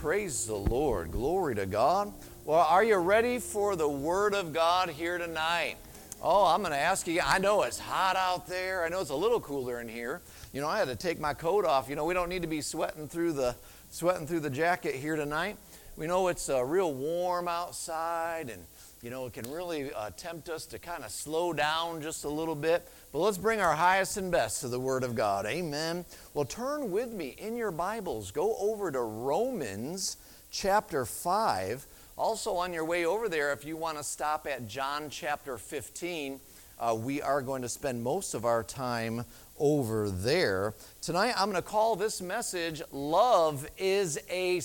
Praise the Lord. Glory to God. Well, are you ready for the Word of God here tonight? Oh, I'm going to ask you, I know it's hot out there. I know it's a little cooler in here. You know, I had to take my coat off. You know, we don't need to be sweating through the jacket here tonight. We know it's real warm outside, and, you know, it can really tempt us to kind of slow down just a little bit. But let's bring our highest and best to the Word of God. Amen. Well, turn with me in your Bibles. Go over to Romans chapter 5. Also on your way over there, if you want to stop at John chapter 15, we are going to spend most of our time over there. Tonight, I'm going to call this message, Love is a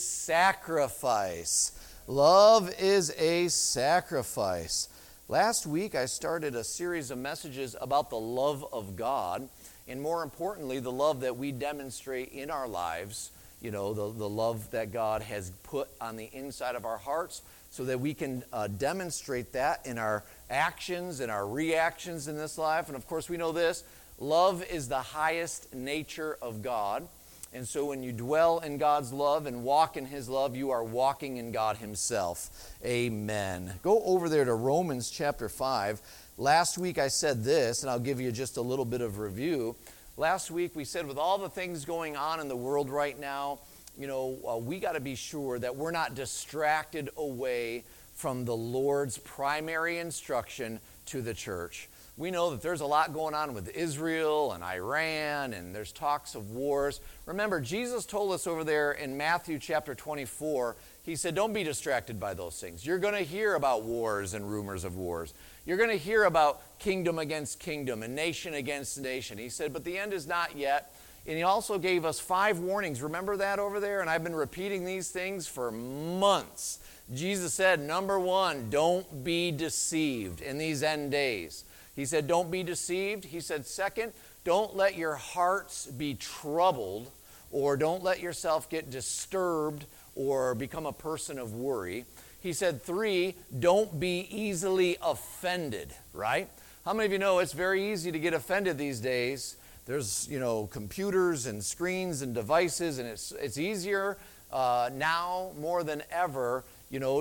Sacrifice. Love is a sacrifice. Last week, I started a series of messages about the love of God, and more importantly, the love that we demonstrate in our lives. You know, the love that God has put on the inside of our hearts so that we can demonstrate that in our actions and our reactions in this life. And of course, we know this, love is the highest nature of God. And so when you dwell in God's love and walk in His love, you are walking in God Himself. Amen. Go over there to Romans chapter 5. Last week I said this, and I'll give you just a little bit of review. Last week we said with all the things going on in the world right now, you know, we got to be sure that we're not distracted away from the Lord's primary instruction to the church. We know that there's a lot going on with Israel and Iran, and there's talks of wars. Remember, Jesus told us over there in Matthew chapter 24, He said, don't be distracted by those things. You're going to hear about wars and rumors of wars. You're going to hear about kingdom against kingdom and nation against nation. He said, but the end is not yet. And He also gave us 5 warnings. Remember that over there? And I've been repeating these things for months. Jesus said, number 1, don't be deceived in these end days. He said, don't be deceived. He said, second, don't let your hearts be troubled, or don't let yourself get disturbed or become a person of worry. He said, 3, don't be easily offended, right? How many of you know it's very easy to get offended these days? There's, you know, computers and screens and devices, and it's easier now more than ever, you know,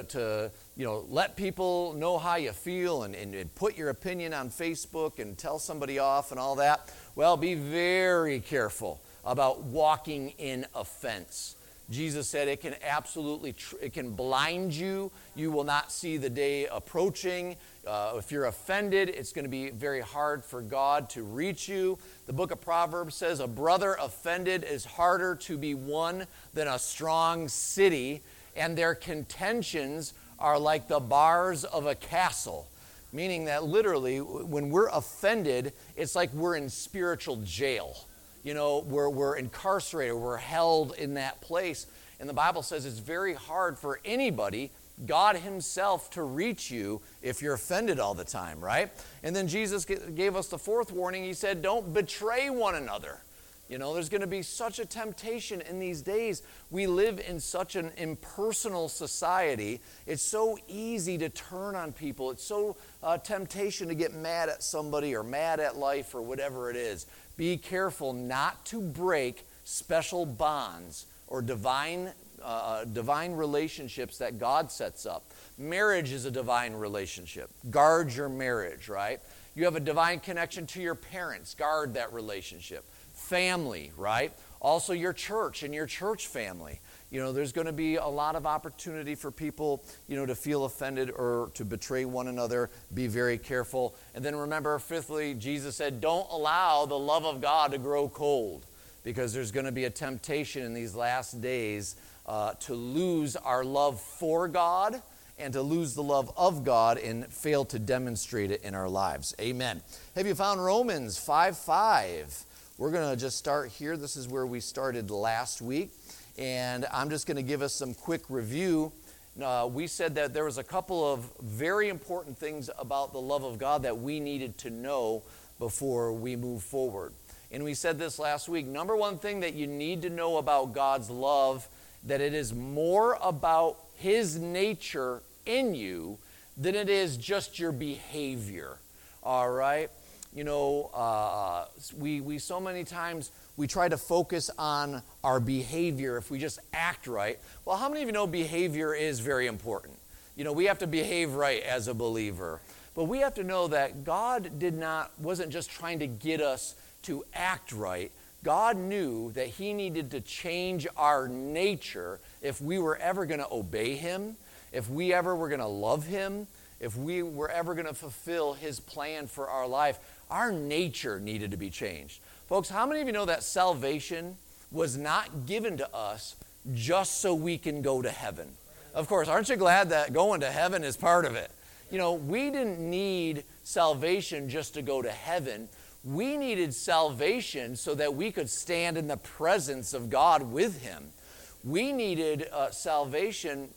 to let people know how you feel and put your opinion on Facebook and tell somebody off and all that. Well, be very careful about walking in offense. Jesus said it can absolutely, it can blind you. You will not see the day approaching. If you're offended, it's going to be very hard for God to reach you. The book of Proverbs says, a brother offended is harder to be won than a strong city, and their contentions are like the bars of a castle. Meaning that literally, when we're offended, it's like we're in spiritual jail. You know, we're incarcerated, we're held in that place. And the Bible says it's very hard for anybody, God Himself, to reach you if you're offended all the time, right? And then Jesus gave us the 4th warning. He said, don't betray one another. You know, there's going to be such a temptation in these days. We live in such an impersonal society. It's so easy to turn on people. It's so temptation to get mad at somebody or mad at life or whatever it is. Be careful not to break special bonds or divine relationships that God sets up. Marriage is a divine relationship. Guard your marriage, right? You have a divine connection to your parents. Guard that relationship. Family, right? Also your church and your church family. You know, there's going to be a lot of opportunity for people, you know, to feel offended or to betray one another. Be very careful. And then remember, 5thly, Jesus said, don't allow the love of God to grow cold, because there's going to be a temptation in these last days to lose our love for God and to lose the love of God and fail to demonstrate it in our lives. Amen. Have you found Romans 5:5? We're going to just start here. This is where we started last week. And I'm just going to give us some quick review. We said that there was a couple of very important things about the love of God that we needed to know before we move forward. And we said this last week. Number 1 thing that you need to know about God's love, that it is more about His nature in you than it is just your behavior. All right? You know, we so many times we try to focus on our behavior if we just act right. Well, how many of you know behavior is very important? You know, we have to behave right as a believer. But we have to know that God wasn't just trying to get us to act right. God knew that he needed to change our nature if we were ever going to obey him, if we ever were going to love him, if we were ever going to fulfill his plan for our life. Our nature needed to be changed. Folks, how many of you know that salvation was not given to us just so we can go to heaven? Of course, aren't you glad that going to heaven is part of it? You know, we didn't need salvation just to go to heaven. We needed salvation so that we could stand in the presence of God with him. We needed salvation,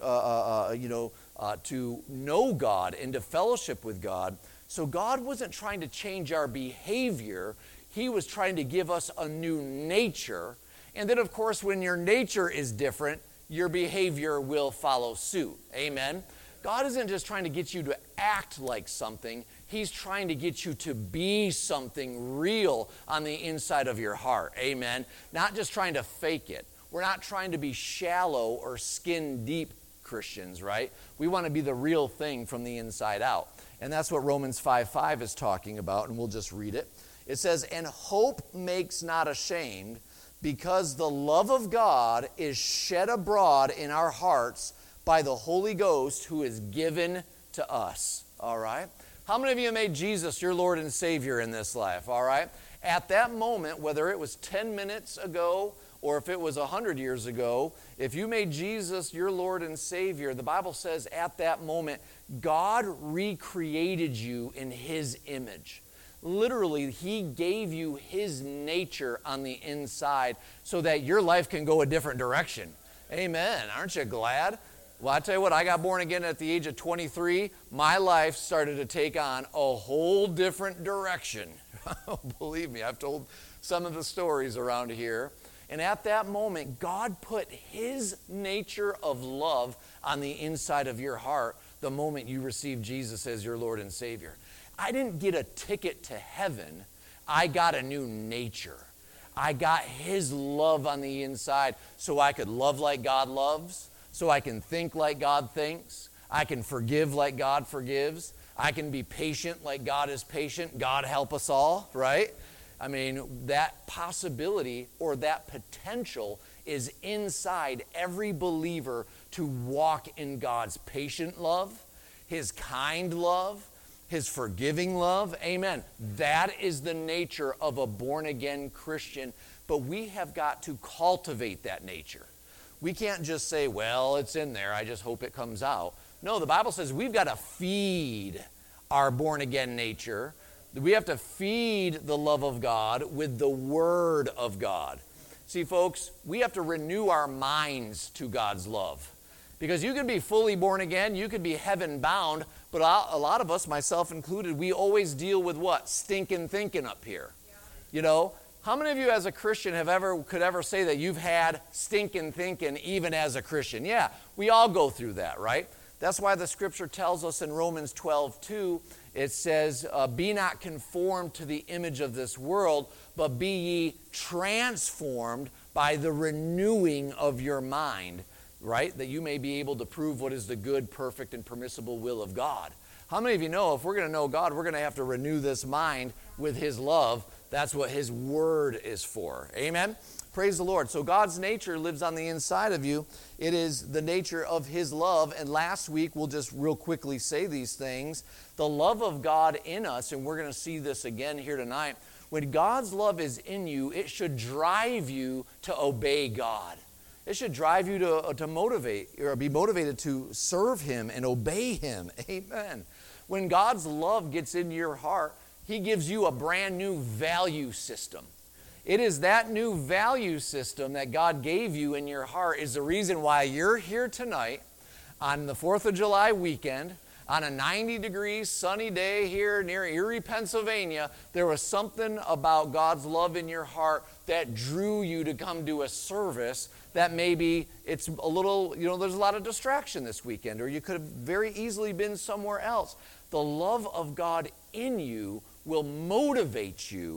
to know God and to fellowship with God. So God wasn't trying to change our behavior. He was trying to give us a new nature. And then, of course, when your nature is different, your behavior will follow suit. Amen? God isn't just trying to get you to act like something. He's trying to get you to be something real on the inside of your heart. Amen? Not just trying to fake it. We're not trying to be shallow or skin deep Christians, right? We want to be the real thing from the inside out. And that's what Romans 5:5 is talking about, and we'll just read it. It says, "And hope makes not ashamed, because the love of God is shed abroad in our hearts by the Holy Ghost who is given to us." All right? How many of you made Jesus your Lord and Savior in this life? All right? At that moment, whether it was 10 minutes ago or if it was 100 years ago, if you made Jesus your Lord and Savior, the Bible says at that moment, God recreated you in his image. Literally, he gave you his nature on the inside so that your life can go a different direction. Amen. Aren't you glad? Well, I tell you what, I got born again at the age of 23. My life started to take on a whole different direction. Believe me, I've told some of the stories around here. And at that moment, God put his nature of love on the inside of your heart the moment you received Jesus as your Lord and Savior. I didn't get a ticket to heaven. I got a new nature. I got his love on the inside so I could love like God loves, so I can think like God thinks. I can forgive like God forgives. I can be patient like God is patient. God help us all, right? I mean, that possibility or that potential is inside every believer to walk in God's patient love, his kind love, his forgiving love. Amen. That is the nature of a born-again Christian, but we have got to cultivate that nature. We can't just say, well, it's in there, I just hope it comes out. No, the Bible says we've got to feed our born-again nature. We have to feed the love of God with the Word of God. See, folks, we have to renew our minds to God's love. Because you can be fully born again, you could be heaven-bound, but a lot of us, myself included, we always deal with what? Stinking thinking up here. Yeah. You know? How many of you as a Christian could ever say that you've had stinking thinking even as a Christian? Yeah, we all go through that, right? That's why the scripture tells us in Romans 12:2, it says, "Be not conformed to the image of this world, but be ye transformed by the renewing of your mind," right? That you may be able to prove what is the good, perfect, and permissible will of God. How many of you know if we're going to know God, we're going to have to renew this mind with his love? That's what his word is for. Amen? Praise the Lord. So God's nature lives on the inside of you. It is the nature of his love. And last week, we'll just real quickly say these things. The love of God in us, and we're going to see this again here tonight. When God's love is in you, it should drive you to obey God. It should drive you to motivate or be motivated to serve him and obey him. Amen. When God's love gets into your heart, he gives you a brand new value system. It is that new value system that God gave you in your heart is the reason why you're here tonight on the 4th of July weekend, on a 90-degree sunny day here near Erie, Pennsylvania. There was something about God's love in your heart that drew you to come to a service that maybe it's a little, there's a lot of distraction this weekend, or you could have very easily been somewhere else. The love of God in you will motivate you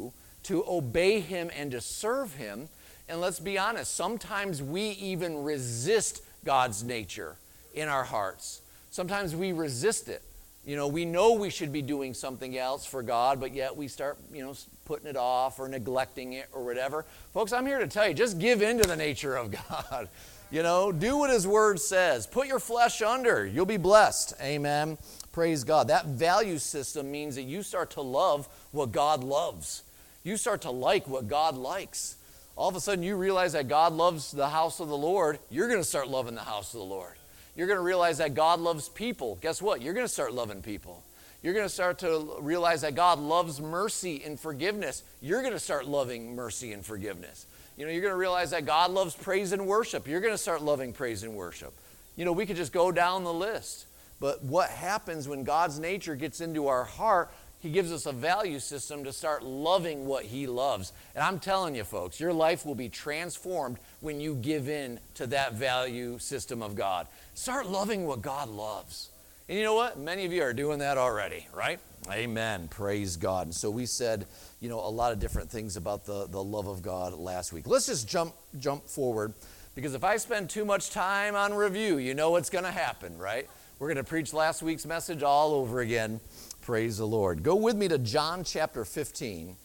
to obey him and to serve him. And let's be honest, sometimes we even resist God's nature in our hearts. Sometimes we resist it. You know we should be doing something else for God, but yet we start, putting it off or neglecting it or whatever. Folks, I'm here to tell you, just give in to the nature of God. Do what his word says. Put your flesh under. You'll be blessed. Amen. Praise God. That value system means that you start to love what God loves. You start to like what God likes. All of a sudden you realize that God loves the house of the Lord. You're going to start loving the house of the Lord. You're going to realize that God loves people. Guess what? You're going to start loving people. You're going to start to realize that God loves mercy and forgiveness. You're going to start loving mercy and forgiveness. You're going to realize that God loves praise and worship. You're going to start loving praise and worship. We could just go down the list. But what happens when God's nature gets into our heart, he gives us a value system to start loving what he loves. And I'm telling you, folks, your life will be transformed when you give in to that value system of God. Start loving what God loves. And you know what? Many of you are doing that already, right? Amen. Praise God. And so we said, a lot of different things about the love of God last week. Let's just jump forward, because if I spend too much time on review, you know what's going to happen, right? We're going to preach last week's message all over again. Praise the Lord. Go with me to John chapter 15,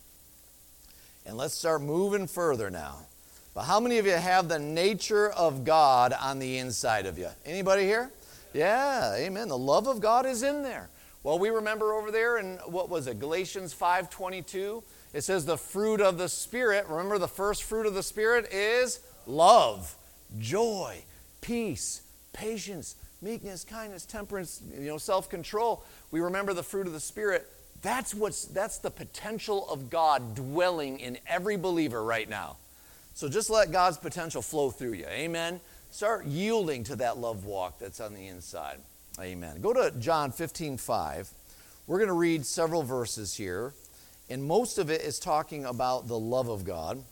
and let's start moving further now. But how many of you have the nature of God on the inside of you? Anybody here? Yeah, amen. The love of God is in there. Well, we remember over there in, Galatians 5:22. It says the fruit of the Spirit. Remember, the first fruit of the Spirit is love, joy, peace, patience, meekness, kindness, temperance, self-control. We remember the fruit of the Spirit. That's the potential of God dwelling in every believer right now. So just let God's potential flow through you. Amen. Start yielding to that love walk that's on the inside. Amen. Go to John 15:5. We're going to read several verses here, and most of it is talking about the love of God.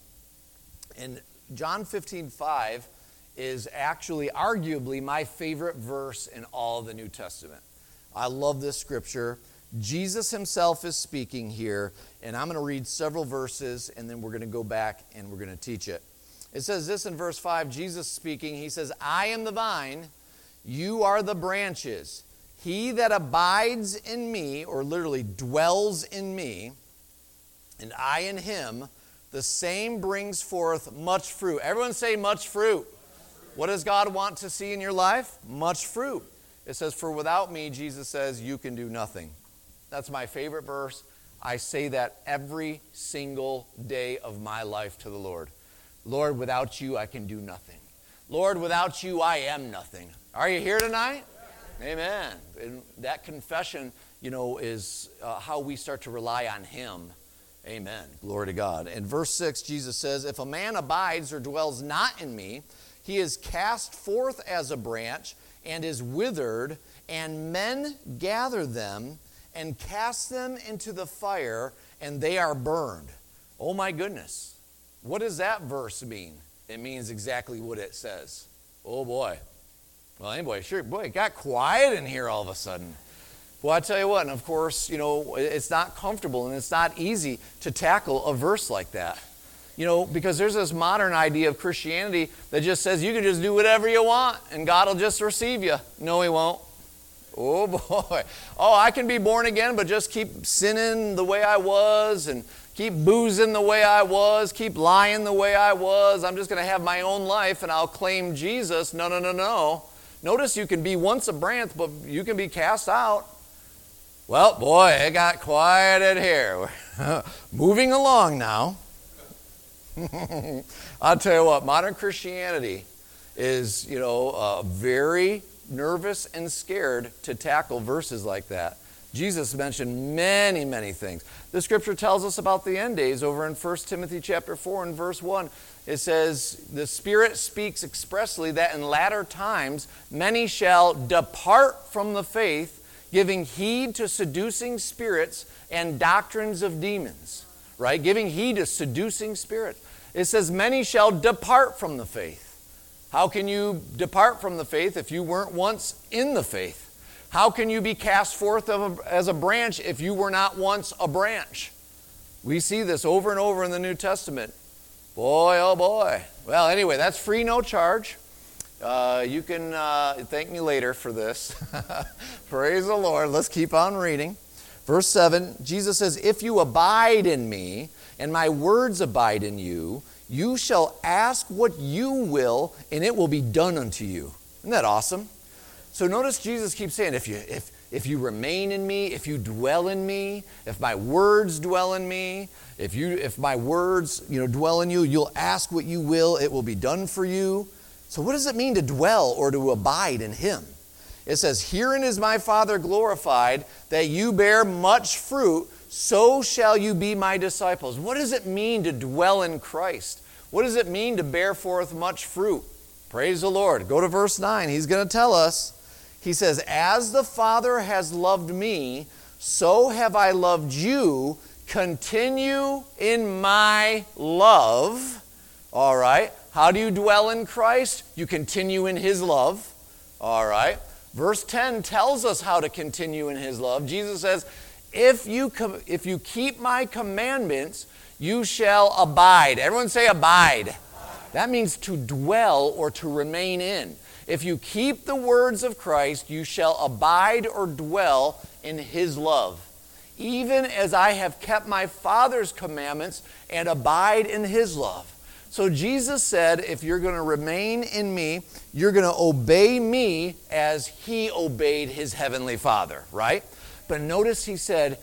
And John 15:5 is actually arguably my favorite verse in all of the New Testament. I love this scripture. Jesus himself is speaking here, and I'm going to read several verses, and then we're going to go back and we're going to teach it. It says this in verse 5, Jesus speaking, he says, I am the vine, you are the branches. He that abides in me, or literally dwells in me, and I in him, the same brings forth much fruit. Everyone say much fruit. What does God want to see in your life? Much fruit. It says, for without me, Jesus says, you can do nothing. That's my favorite verse. I say that every single day of my life to the Lord. Lord, without you, I can do nothing. Lord, without you, I am nothing. Are you here tonight? Amen. And that confession, is how we start to rely on him. Amen. Glory to God. In verse 6, Jesus says, if a man abides or dwells not in me, he is cast forth as a branch and is withered, and men gather them and cast them into the fire, and they are burned. Oh my goodness. What does that verse mean? It means exactly what it says. Oh boy. Well, anyway, sure, boy, it got quiet in here all of a sudden. Well, I tell you what, and of course, it's not comfortable and it's not easy to tackle a verse like that. Because there's this modern idea of Christianity that just says you can just do whatever you want and God will just receive you. No, he won't. Oh boy. Oh, I can be born again, but just keep sinning the way I was and keep boozing the way I was, keep lying the way I was. I'm just going to have my own life and I'll claim Jesus. No, no, no, no. Notice you can be once a branch, but you can be cast out. Well, boy, it got quiet in here. Moving along now. I'll tell you what, modern Christianity is, very nervous and scared to tackle verses like that. Jesus mentioned many, many things. The scripture tells us about the end days over in 1 Timothy chapter 4 and verse 1. It says, the Spirit speaks expressly that in latter times many shall depart from the faith, giving heed to seducing spirits and doctrines of demons. Right? Giving heed to seducing spirits. It says, many shall depart from the faith. How can you depart from the faith if you weren't once in the faith? How can you be cast forth as a branch if you were not once a branch? We see this over and over in the New Testament. Boy, oh boy. Well, anyway, that's free, no charge. You can thank me later for this. Praise the Lord. Let's keep on reading. Verse 7, Jesus says, if you abide in me, and my words abide in you, you shall ask what you will, and it will be done unto you. Isn't that awesome? So notice Jesus keeps saying, if you remain in me, if you dwell in me, if my words dwell in me, if my words dwell in you, you'll ask what you will, it will be done for you. So what does it mean to dwell or to abide in him? It says, herein is my Father glorified, that you bear much fruit, so shall you be my disciples. What does it mean to dwell in Christ? What does it mean to bear forth much fruit? Praise the Lord. Go to verse 9. He's going to tell us. He says, as the Father has loved me, so have I loved you. Continue in my love. All right. How do you dwell in Christ? You continue in his love. All right. Verse 10 tells us how to continue in his love. Jesus says, if you keep my commandments, you shall abide. Everyone say abide. That means to dwell or to remain in. If you keep the words of Christ, you shall abide or dwell in his love. Even as I have kept my Father's commandments and abide in his love. So Jesus said, if you're going to remain in me, you're going to obey me as he obeyed his heavenly Father, right? But notice he said,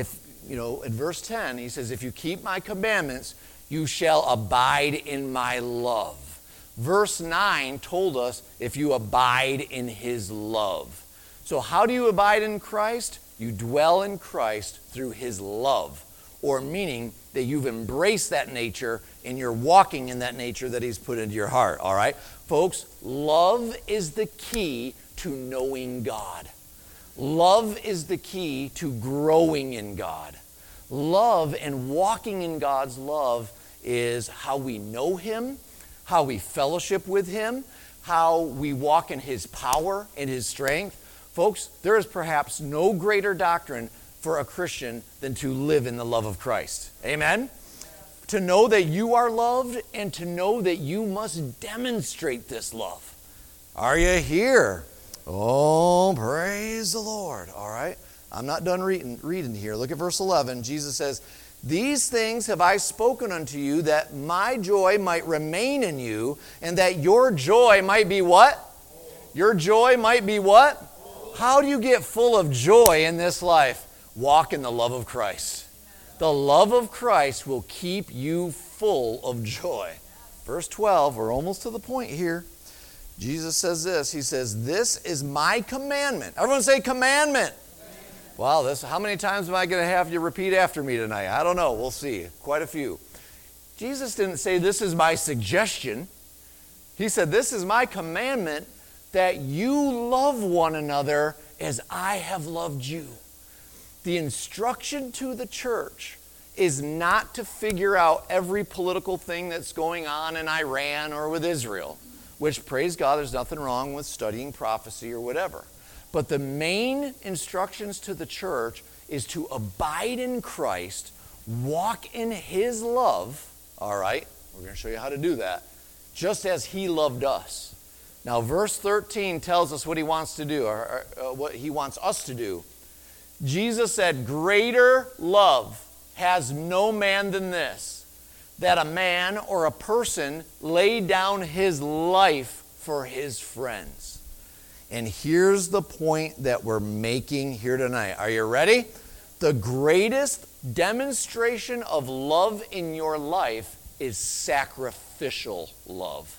in verse 10, he says, if you keep my commandments, you shall abide in my love. Verse 9 told us, if you abide in his love. So how do you abide in Christ? You dwell in Christ through his love, or meaning that you've embraced that nature and you're walking in that nature that he's put into your heart, all right? Folks, love is the key to knowing God. Love is the key to growing in God. Love and walking in God's love is how we know him, how we fellowship with him, how we walk in his power and his strength. Folks, there is perhaps no greater doctrine for a Christian than to live in the love of Christ. Amen? To know that you are loved and to know that you must demonstrate this love. Are you here? Oh, praise the Lord. All right. I'm not done reading here. Look at verse 11. Jesus says, these things have I spoken unto you, that my joy might remain in you, and that your joy might be what? Your joy might be what? How do you get full of joy in this life? Walk in the love of Christ. The love of Christ will keep you full of joy. Verse 12, we're almost to the point here. Jesus says this. He says, this is my commandment. Everyone say commandment. Wow, how many times am I going to have you repeat after me tonight? I don't know. We'll see. Quite a few. Jesus didn't say, this is my suggestion. He said, this is my commandment, that you love one another as I have loved you. The instruction to the church is not to figure out every political thing that's going on in Iran or with Israel, which, praise God, there's nothing wrong with studying prophecy or whatever. But the main instructions to the church is to abide in Christ, walk in his love, all right? We're going to show you how to do that, just as he loved us. Now, verse 13 tells us what he wants to do, or what he wants us to do. Jesus said, greater love has no man than this, that a man or a person lay down his life for his friends. And here's the point that we're making here tonight. Are you ready? The greatest demonstration of love in your life is sacrificial love.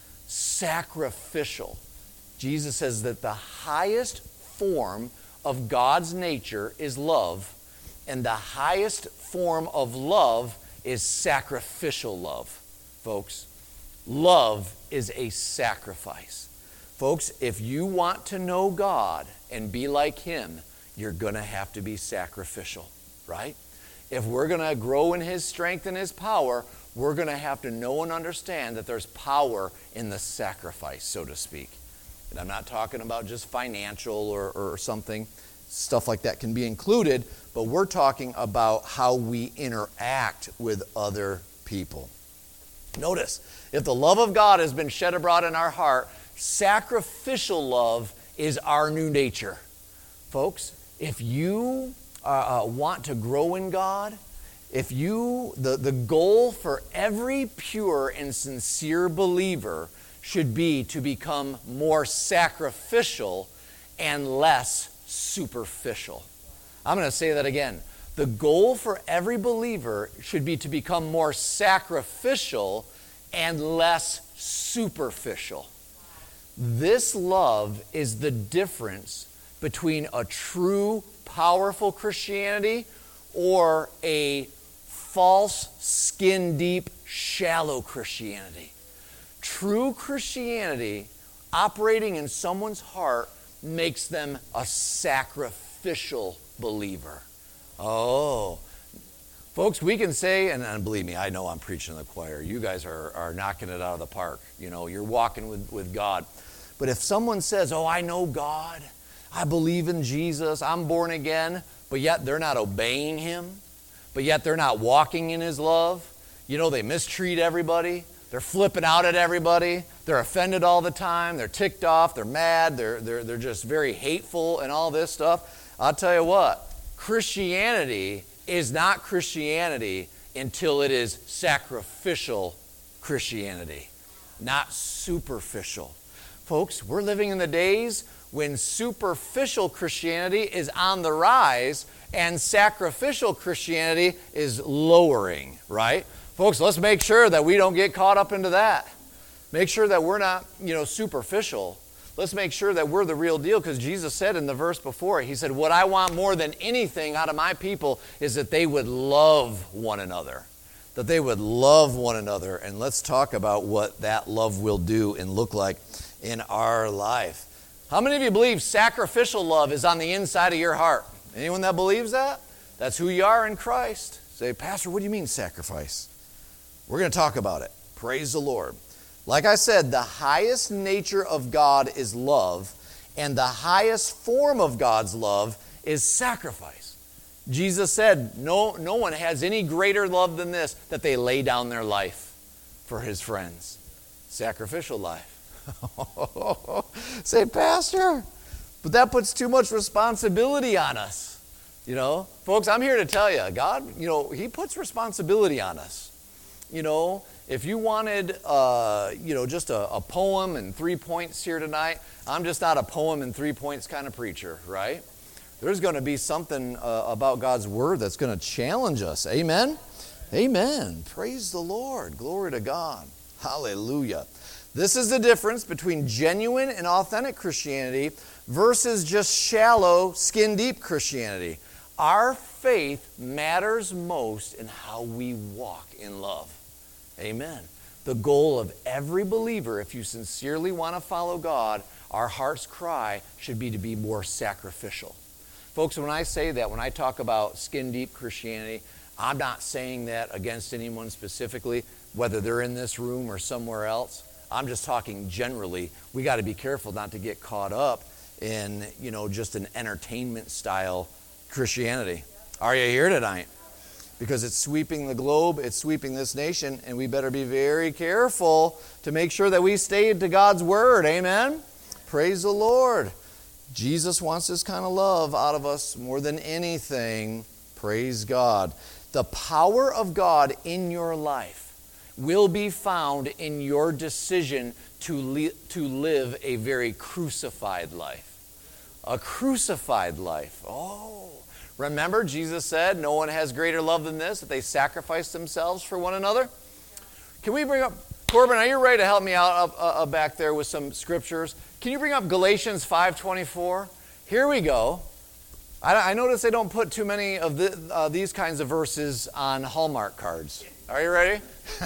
Sacrificial. Jesus says that the highest form of God's nature is love, and the highest form of love is sacrificial love. Folks, love is a sacrifice. Folks, if you want to know God and be like him, you're going to have to be sacrificial, right? If we're going to grow in his strength and his power, we're going to have to know and understand that there's power in the sacrifice, so to speak. And I'm not talking about just financial or something. stuff like that can be included, but we're talking about how we interact with other people. Notice, if the love of God has been shed abroad in our heart, sacrificial love is our new nature. Folks, if you want to grow in God, the goal for every pure and sincere believer should be to become more sacrificial and less superficial. I'm going to say that again. The goal for every believer should be to become more sacrificial and less superficial. This love is the difference between a true, powerful Christianity or a false, skin-deep, shallow Christianity. True Christianity operating in someone's heart makes them a sacrificial believer. Oh, folks, we can say, and believe me, I know I'm preaching to the choir. You guys are knocking it out of the park. You know, you're walking with God. But if someone says, oh, I know God, I believe in Jesus, I'm born again, but yet they're not obeying Him, but yet they're not walking in His love, you know, they mistreat everybody, they're flipping out at everybody, they're offended all the time, they're ticked off, they're mad, they're just very hateful and all this stuff. I'll tell you what, Christianity is not Christianity until it is sacrificial Christianity, not superficial. Folks, we're living in the days when superficial Christianity is on the rise and sacrificial Christianity is lowering, right? Folks, let's make sure that we don't get caught up into that. Make sure that we're not, superficial. Let's make sure that we're the real deal, because Jesus said in the verse before, He said, what I want more than anything out of my people is that they would love one another. That they would love one another. And let's talk about what that love will do and look like in our life. How many of you believe sacrificial love is on the inside of your heart? Anyone that believes that? That's who you are in Christ. Say, Pastor, what do you mean sacrifice? We're going to talk about it. Praise the Lord. Like I said, the highest nature of God is love, and the highest form of God's love is sacrifice. Jesus said, no one has any greater love than this, that they lay down their life for His friends. Sacrificial life. Say, Pastor, but that puts too much responsibility on us. Folks, I'm here to tell you, God, He puts responsibility on us. If you wanted, just a poem and 3 points here tonight, I'm just not a poem and 3 points kind of preacher, right? There's going to be something about God's Word that's going to challenge us. Amen? Amen. Praise the Lord. Glory to God. Hallelujah. This is the difference between genuine and authentic Christianity versus just shallow, skin-deep Christianity. Our faith matters most in how we walk in love. Amen. The goal of every believer, if you sincerely want to follow God, our heart's cry should be to be more sacrificial. Folks, when I say that, when I talk about skin-deep Christianity, I'm not saying that against anyone specifically, whether they're in this room or somewhere else. I'm just talking generally. We got to be careful not to get caught up in, just an entertainment style Christianity. Are you here tonight? Because it's sweeping the globe, it's sweeping this nation, and we better be very careful to make sure that we stay to God's Word. Amen? Praise the Lord. Jesus wants this kind of love out of us more than anything. Praise God. The power of God in your life will be found in your decision to live a very crucified life. A crucified life. Oh, remember Jesus said, no one has greater love than this, that they sacrifice themselves for one another? Can we bring up, Corbin, are you ready to help me out back there with some scriptures? Can you bring up Galatians 5:24? Here we go. I notice they don't put too many of these kinds of verses on Hallmark cards. Are you ready?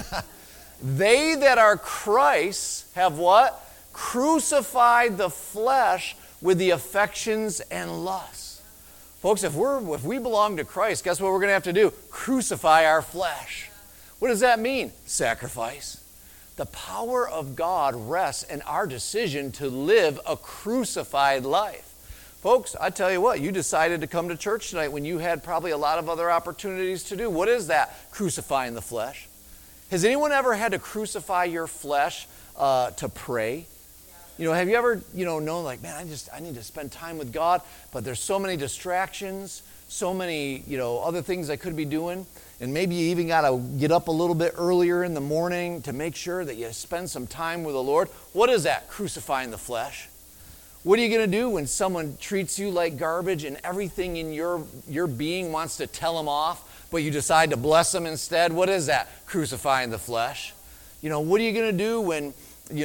They that are Christ's have what? Crucified the flesh with the affections and lusts. Folks, if we belong to Christ, guess what we're going to have to do? Crucify our flesh. What does that mean? Sacrifice. The power of God rests in our decision to live a crucified life. Folks, I tell you what, you decided to come to church tonight when you had probably a lot of other opportunities to do. What is that? Crucifying the flesh. Has anyone ever had to crucify your flesh to pray? Have you ever, known like, man, I need to spend time with God, but there's so many distractions, so many, other things I could be doing. And maybe you even got to get up a little bit earlier in the morning to make sure that you spend some time with the Lord. What is that? Crucifying the flesh. What are you going to do when someone treats you like garbage and everything in your being wants to tell them off, but you decide to bless them instead? What is that? Crucifying the flesh. What are you going to do when,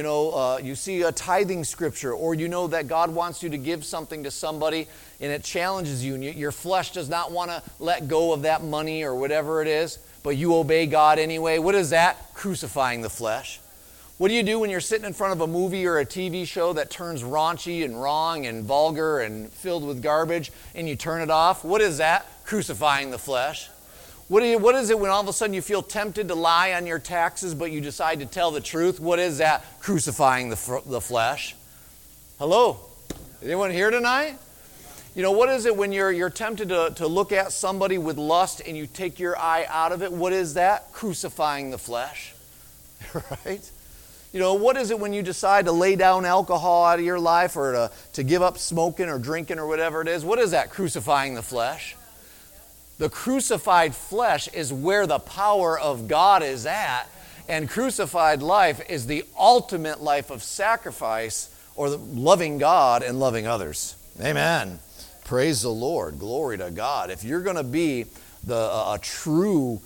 you see a tithing scripture, or that God wants you to give something to somebody and it challenges you and your flesh does not want to let go of that money or whatever it is, but you obey God anyway? What is that? Crucifying the flesh. What do you do when you're sitting in front of a movie or a TV show that turns raunchy and wrong and vulgar and filled with garbage and you turn it off? What is that? Crucifying the flesh. What is it when all of a sudden you feel tempted to lie on your taxes but you decide to tell the truth? What is that? Crucifying the flesh. Hello? Anyone here tonight? What is it when you're tempted to look at somebody with lust and you take your eye out of it? What is that? Crucifying the flesh. Right? What is it when you decide to lay down alcohol out of your life or to give up smoking or drinking or whatever it is? What is that? Crucifying the flesh. The crucified flesh is where the power of God is at, and crucified life is the ultimate life of sacrifice or loving God and loving others. Amen. Praise the Lord. Glory to God. If you're going to be a true,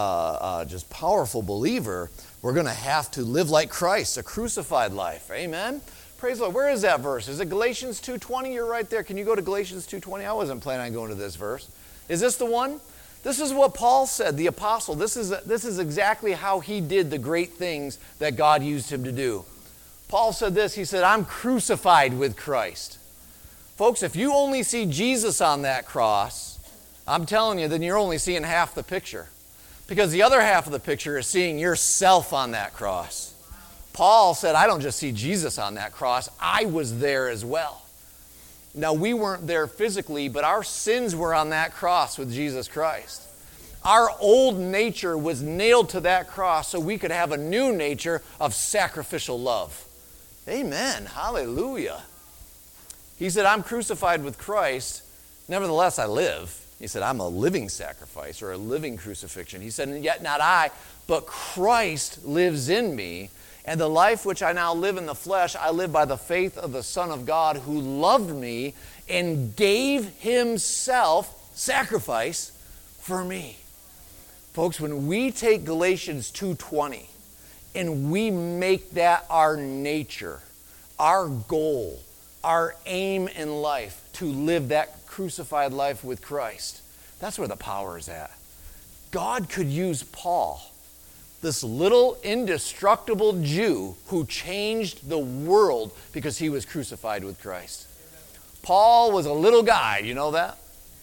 just powerful believer, we're going to have to live like Christ, a crucified life. Amen? Praise the Lord. Where is that verse? Is it Galatians 2:20? You're right there. Can you go to Galatians 2:20? I wasn't planning on going to this verse. Is this the one? This is what Paul said, the apostle. This is exactly how he did the great things that God used him to do. Paul said this. He said, I'm crucified with Christ. Folks, if you only see Jesus on that cross, I'm telling you, then you're only seeing half the picture. Because the other half of the picture is seeing yourself on that cross. Paul said, I don't just see Jesus on that cross, I was there as well. Now, we weren't there physically, but our sins were on that cross with Jesus Christ. Our old nature was nailed to that cross so we could have a new nature of sacrificial love. Amen. Hallelujah. He said, I'm crucified with Christ, nevertheless I live. He said, I'm a living sacrifice or a living crucifixion. He said, and yet not I, but Christ lives in me. And the life which I now live in the flesh, I live by the faith of the Son of God who loved me and gave himself, sacrifice, for me. Folks, when we take Galatians 2:20 and we make that our nature, our goal, our aim in life to live that crucified life with Christ, that's where the power is at. God could use Paul, this little indestructible Jew who changed the world because he was crucified with Christ. Paul was a little guy, you know that?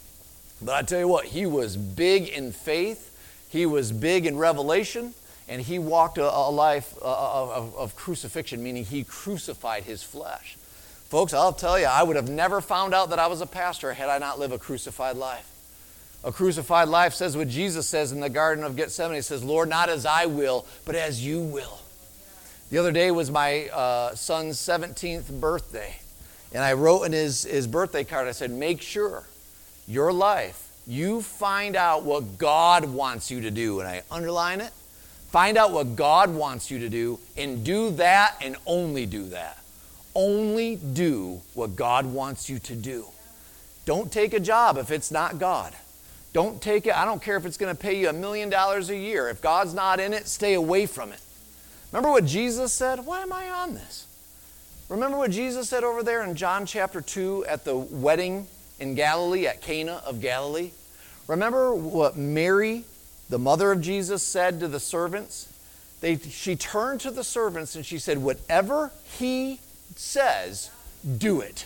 But I tell you what, he was big in faith, he was big in revelation, and he walked a life of crucifixion, meaning he crucified his flesh. Folks, I'll tell you, I would have never found out that I was a pastor had I not lived a crucified life. A crucified life says what Jesus says in the Garden of Gethsemane. He says, Lord, not as I will, but as you will. The other day was my son's 17th birthday. And I wrote in his birthday card, I said, make sure your life, you find out what God wants you to do. And I underline it. Find out what God wants you to do and do that and only do that. Only do what God wants you to do. Don't take a job if it's not God. Don't take it. I don't care if it's going to pay you $1 million a year. If God's not in it, stay away from it. Remember what Jesus said? Why am I on this? Remember what Jesus said over there in John chapter 2 at the wedding in Galilee, at Cana of Galilee? Remember what Mary, the mother of Jesus, said to the servants? She turned to the servants and she said, whatever he says, do it.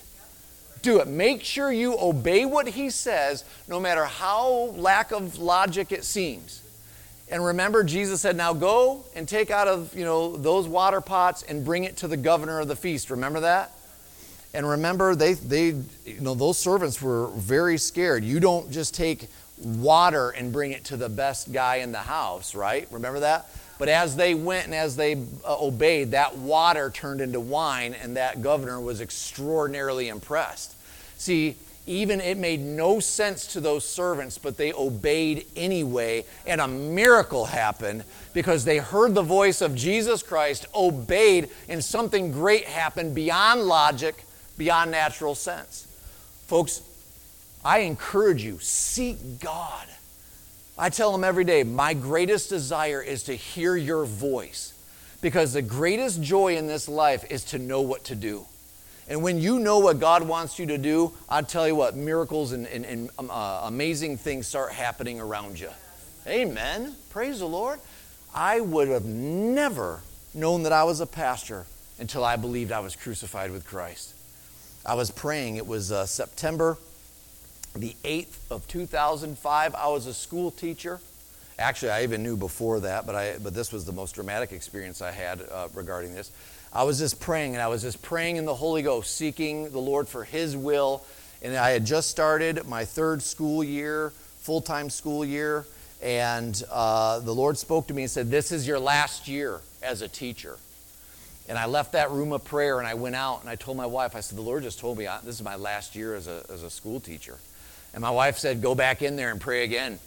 Do it. Make sure you obey what he says, no matter how lack of logic it seems. And remember, Jesus said, now go and take out of, those water pots and bring it to the governor of the feast. Remember that? And remember, those servants were very scared. You don't just take water and bring it to the best guy in the house, right? Remember that? But as they went and as they obeyed, that water turned into wine, and that governor was extraordinarily impressed. See, even it made no sense to those servants, but they obeyed anyway, and a miracle happened because they heard the voice of Jesus Christ, obeyed, and something great happened beyond logic, beyond natural sense. Folks, I encourage you, seek God. I tell them every day, my greatest desire is to hear your voice, because the greatest joy in this life is to know what to do. And when you know what God wants you to do, I tell you what, miracles and amazing things start happening around you. Amen. Praise the Lord. I would have never known that I was a pastor until I believed I was crucified with Christ. I was praying. It was September the 8th of 2005. I was a school teacher. Actually, I even knew before that, but this was the most dramatic experience I had regarding this. I was just praying, and I was just praying in the Holy Ghost, seeking the Lord for His will. And I had just started my third school year, full-time school year, and the Lord spoke to me and said, "This is your last year as a teacher." And I left that room of prayer, and I went out, and I told my wife, I said, "The Lord just told me this is my last year as a school teacher." And my wife said, "Go back in there and pray again."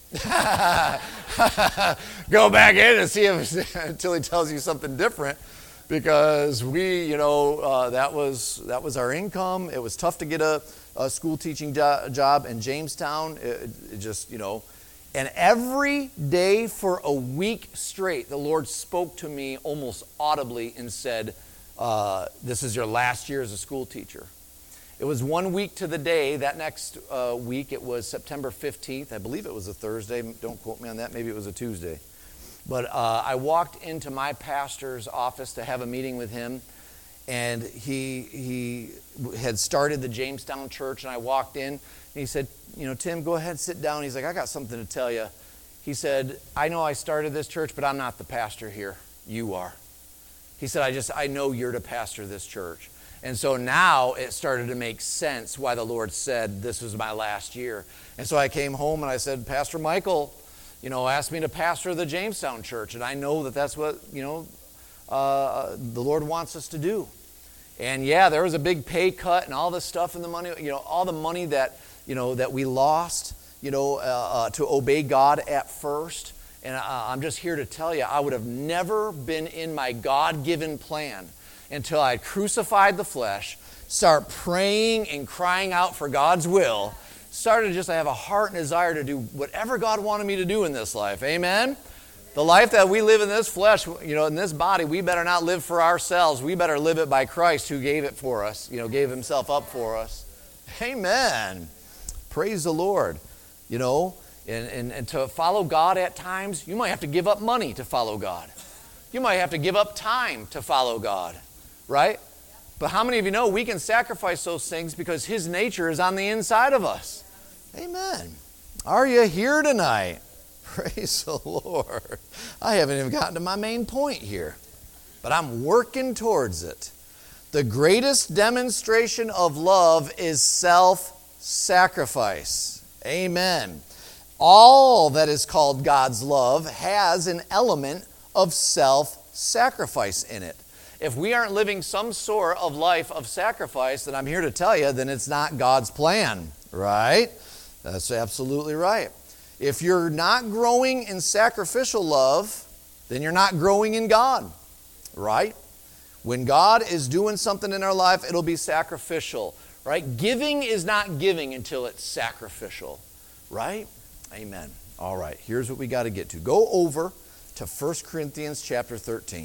Go back in and see if until He tells you something different. Because that was our income. It was tough to get a school teaching job in Jamestown. It just, And every day for a week straight, the Lord spoke to me almost audibly and said, "This is your last year as a school teacher." It was 1 week to the day. That next week, it was September 15th. I believe it was a Thursday. Don't quote me on that. Maybe it was a Tuesday. But I walked into my pastor's office to have a meeting with him, and he had started the Jamestown church, and I walked in, and he said, "Tim, go ahead, sit down." He's like, "I got something to tell you." He said, "I know I started this church, but I'm not the pastor here. You are." He said, I know you're the pastor of this church." And so now it started to make sense why the Lord said this was my last year. And so I came home and I said, "Pastor Michael, asked me to pastor the Jamestown church, and I know that that's what, the Lord wants us to do." And yeah, there was a big pay cut and all this stuff in the money, all the money that, that we lost, to obey God at first. And I'm just here to tell you, I would have never been in my God-given plan until I crucified the flesh, start praying and crying out for God's will, started to just have a heart and desire to do whatever God wanted me to do in this life. Amen? The life that we live in this flesh, in this body, we better not live for ourselves. We better live it by Christ who gave it for us, gave Himself up for us. Amen. Praise the Lord. And to follow God at times, you might have to give up money to follow God. You might have to give up time to follow God, right? But how many of you know we can sacrifice those things because His nature is on the inside of us? Amen. Are you here tonight? Praise the Lord. I haven't even gotten to my main point here, but I'm working towards it. The greatest demonstration of love is self-sacrifice. Amen. All that is called God's love has an element of self-sacrifice in it. If we aren't living some sort of life of sacrifice, then I'm here to tell you, then it's not God's plan, right? That's absolutely right. If you're not growing in sacrificial love, then you're not growing in God, right? When God is doing something in our life, it'll be sacrificial, right? Giving is not giving until it's sacrificial, right? Amen. All right, here's what we got to get to. Go over to 1 Corinthians chapter 13.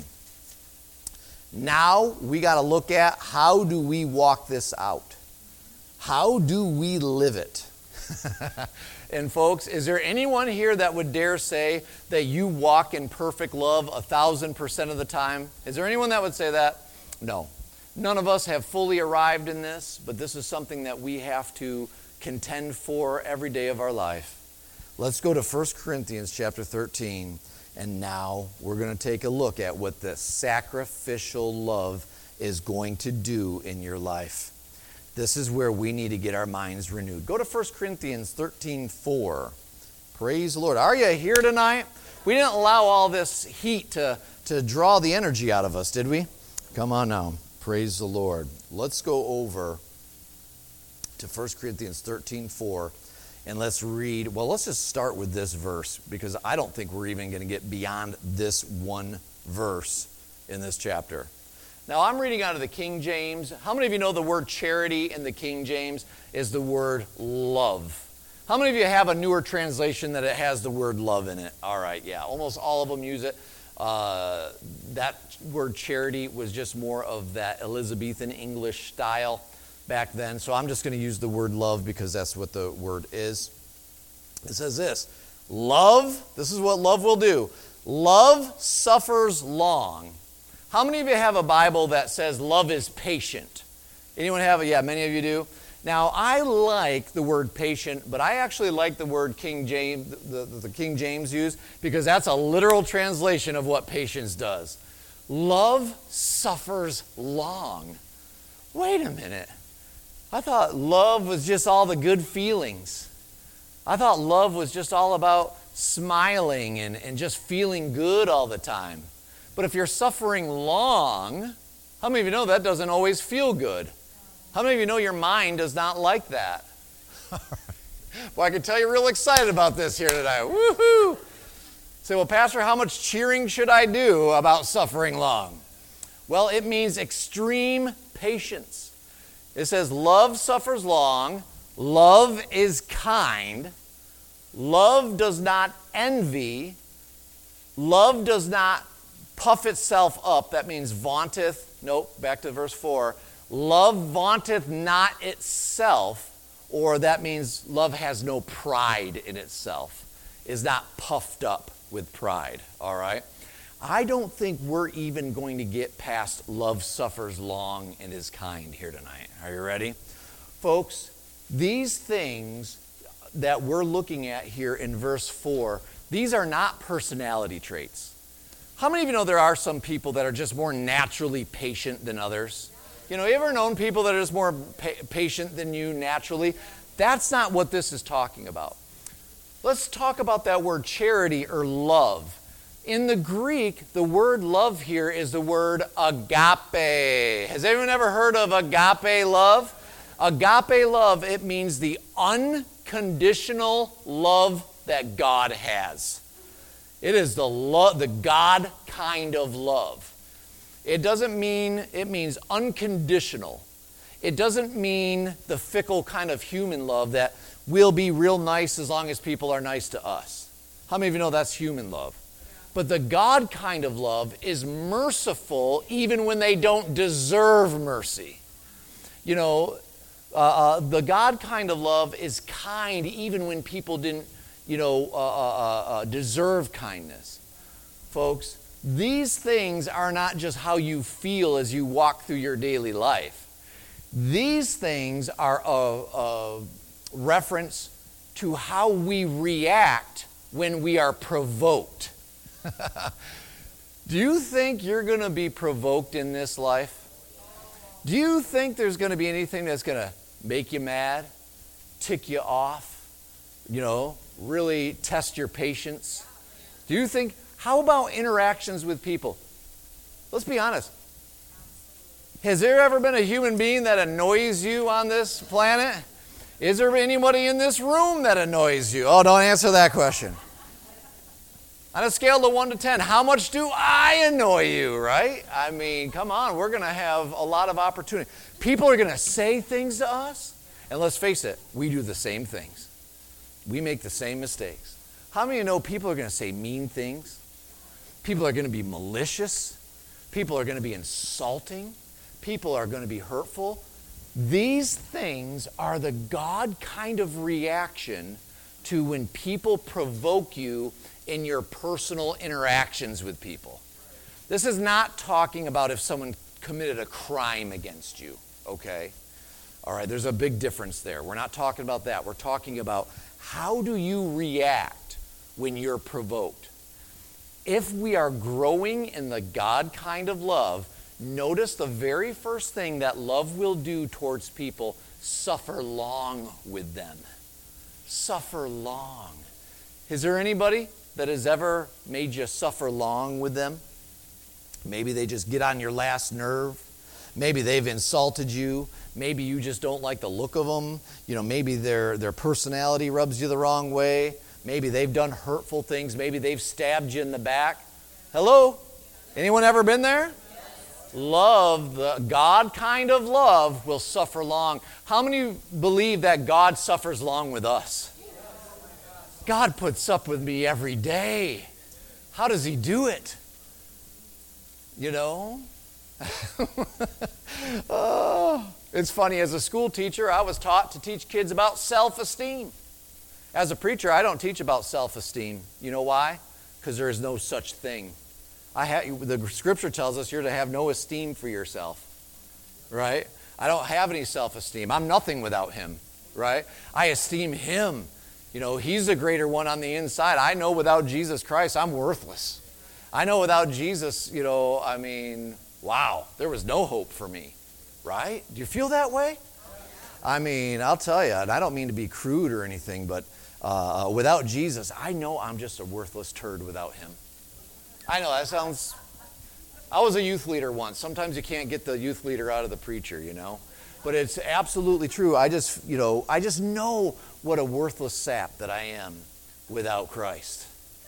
Now we got to look at how do we walk this out? How do we live it? And folks, is there anyone here that would dare say that you walk in perfect love 1,000% of the time? Is there anyone that would say that? No. None of us have fully arrived in this, but this is something that we have to contend for every day of our life. Let's go to 1 Corinthians chapter 13. And now we're going to take a look at what the sacrificial love is going to do in your life. This is where we need to get our minds renewed. Go to 1 Corinthians 13:4. Praise the Lord. Are you here tonight? We didn't allow all this heat to draw the energy out of us, did we? Come on now. Praise the Lord. Let's go over to 1 Corinthians 13:4, and let's read. Well, let's just start with this verse, because I don't think we're even going to get beyond this one verse in this chapter. Now, I'm reading out of the King James. How many of you know the word charity in the King James is the word love? How many of you have a newer translation that it has the word love in it? All right, yeah, almost all of them use it. That word charity was just more of that Elizabethan English style back then. So I'm just going to use the word love because that's what the word is. It says this: love, this is what love will do. Love suffers long. How many of you have a Bible that says love is patient? Anyone have it? Yeah, many of you do. Now, I like the word patient, but I actually like the word King James, the King James used, because that's a literal translation of what patience does. Love suffers long. Wait a minute. I thought love was just all the good feelings. I thought love was just all about smiling and just feeling good all the time. But if you're suffering long, how many of you know that doesn't always feel good? How many of you know your mind does not like that? Well, I can tell you're real excited about this here tonight. Woohoo! Say, well, Pastor, how much cheering should I do about suffering long? Well, it means extreme patience. It says love suffers long, love is kind, love does not envy, love does not puff itself up. That means vaunteth. Nope, back to verse 4. Love vaunteth not itself, or that means love has no pride in itself, is not puffed up with pride, all right? I don't think we're even going to get past love suffers long and is kind here tonight. Are you ready? Folks, these things that we're looking at here in verse 4, these are not personality traits. How many of you know there are some people that are just more naturally patient than others? You know, you ever known people that are just more patient than you naturally? That's not what this is talking about. Let's talk about that word charity or love. In the Greek, the word love here is the word agape. Has anyone ever heard of agape love? Agape love, it means the unconditional love that God has. It is the God kind of love. It doesn't mean, it means unconditional. It doesn't mean the fickle kind of human love that we'll be real nice as long as people are nice to us. How many of you know that's human love? But the God kind of love is merciful even when they don't deserve mercy. You know, the God kind of love is kind even when people didn't, deserve kindness. Folks, these things are not just how you feel as you walk through your daily life. These things are a reference to how we react when we are provoked. Do you think you're going to be provoked in this life? Do you think there's going to be anything that's going to make you mad, tick you off, really test your patience? Do you think, how about interactions with people? Let's be honest. Has there ever been a human being that annoys you on this planet? Is there anybody in this room that annoys you? Oh, don't answer that question. On a scale of 1 to 10, how much do I annoy you, right? I mean, come on, we're going to have a lot of opportunity. People are going to say things to us, and let's face it, we do the same things. We make the same mistakes. How many of you know people are going to say mean things? People are going to be malicious. People are going to be insulting. People are going to be hurtful. These things are the God kind of reaction to when people provoke you in your personal interactions with people. This is not talking about if someone committed a crime against you, okay? All right, there's a big difference there. We're not talking about that. We're talking about how do you react when you're provoked. If we are growing in the God kind of love, notice the very first thing that love will do towards people, suffer long with them. Suffer long. Is there anybody that has ever made you suffer long with them? Maybe they just get on your last nerve. Maybe they've insulted you. Maybe you just don't like the look of them. Maybe their personality rubs you the wrong way. Maybe they've done hurtful things. Maybe they've stabbed you in the back. Hello? Anyone ever been there? Love, the God kind of love, will suffer long. How many believe that God suffers long with us? God puts up with me every day. How does he do it? Oh, it's funny, as a school teacher, I was taught to teach kids about self-esteem. As a preacher, I don't teach about self-esteem. You know why? Because there is no such thing. The scripture tells us you're to have no esteem for yourself, right? I don't have any self-esteem. I'm nothing without him, right? I esteem him. He's the greater one on the inside. I know without Jesus Christ, I'm worthless. I know without Jesus, wow, there was no hope for me, right? Do you feel that way? I'll tell you, and I don't mean to be crude or anything, but without Jesus, I know I'm just a worthless turd without him. I know that sounds... I was a youth leader once. Sometimes you can't get the youth leader out of the preacher, But it's absolutely true. I just know what a worthless sap that I am without Christ.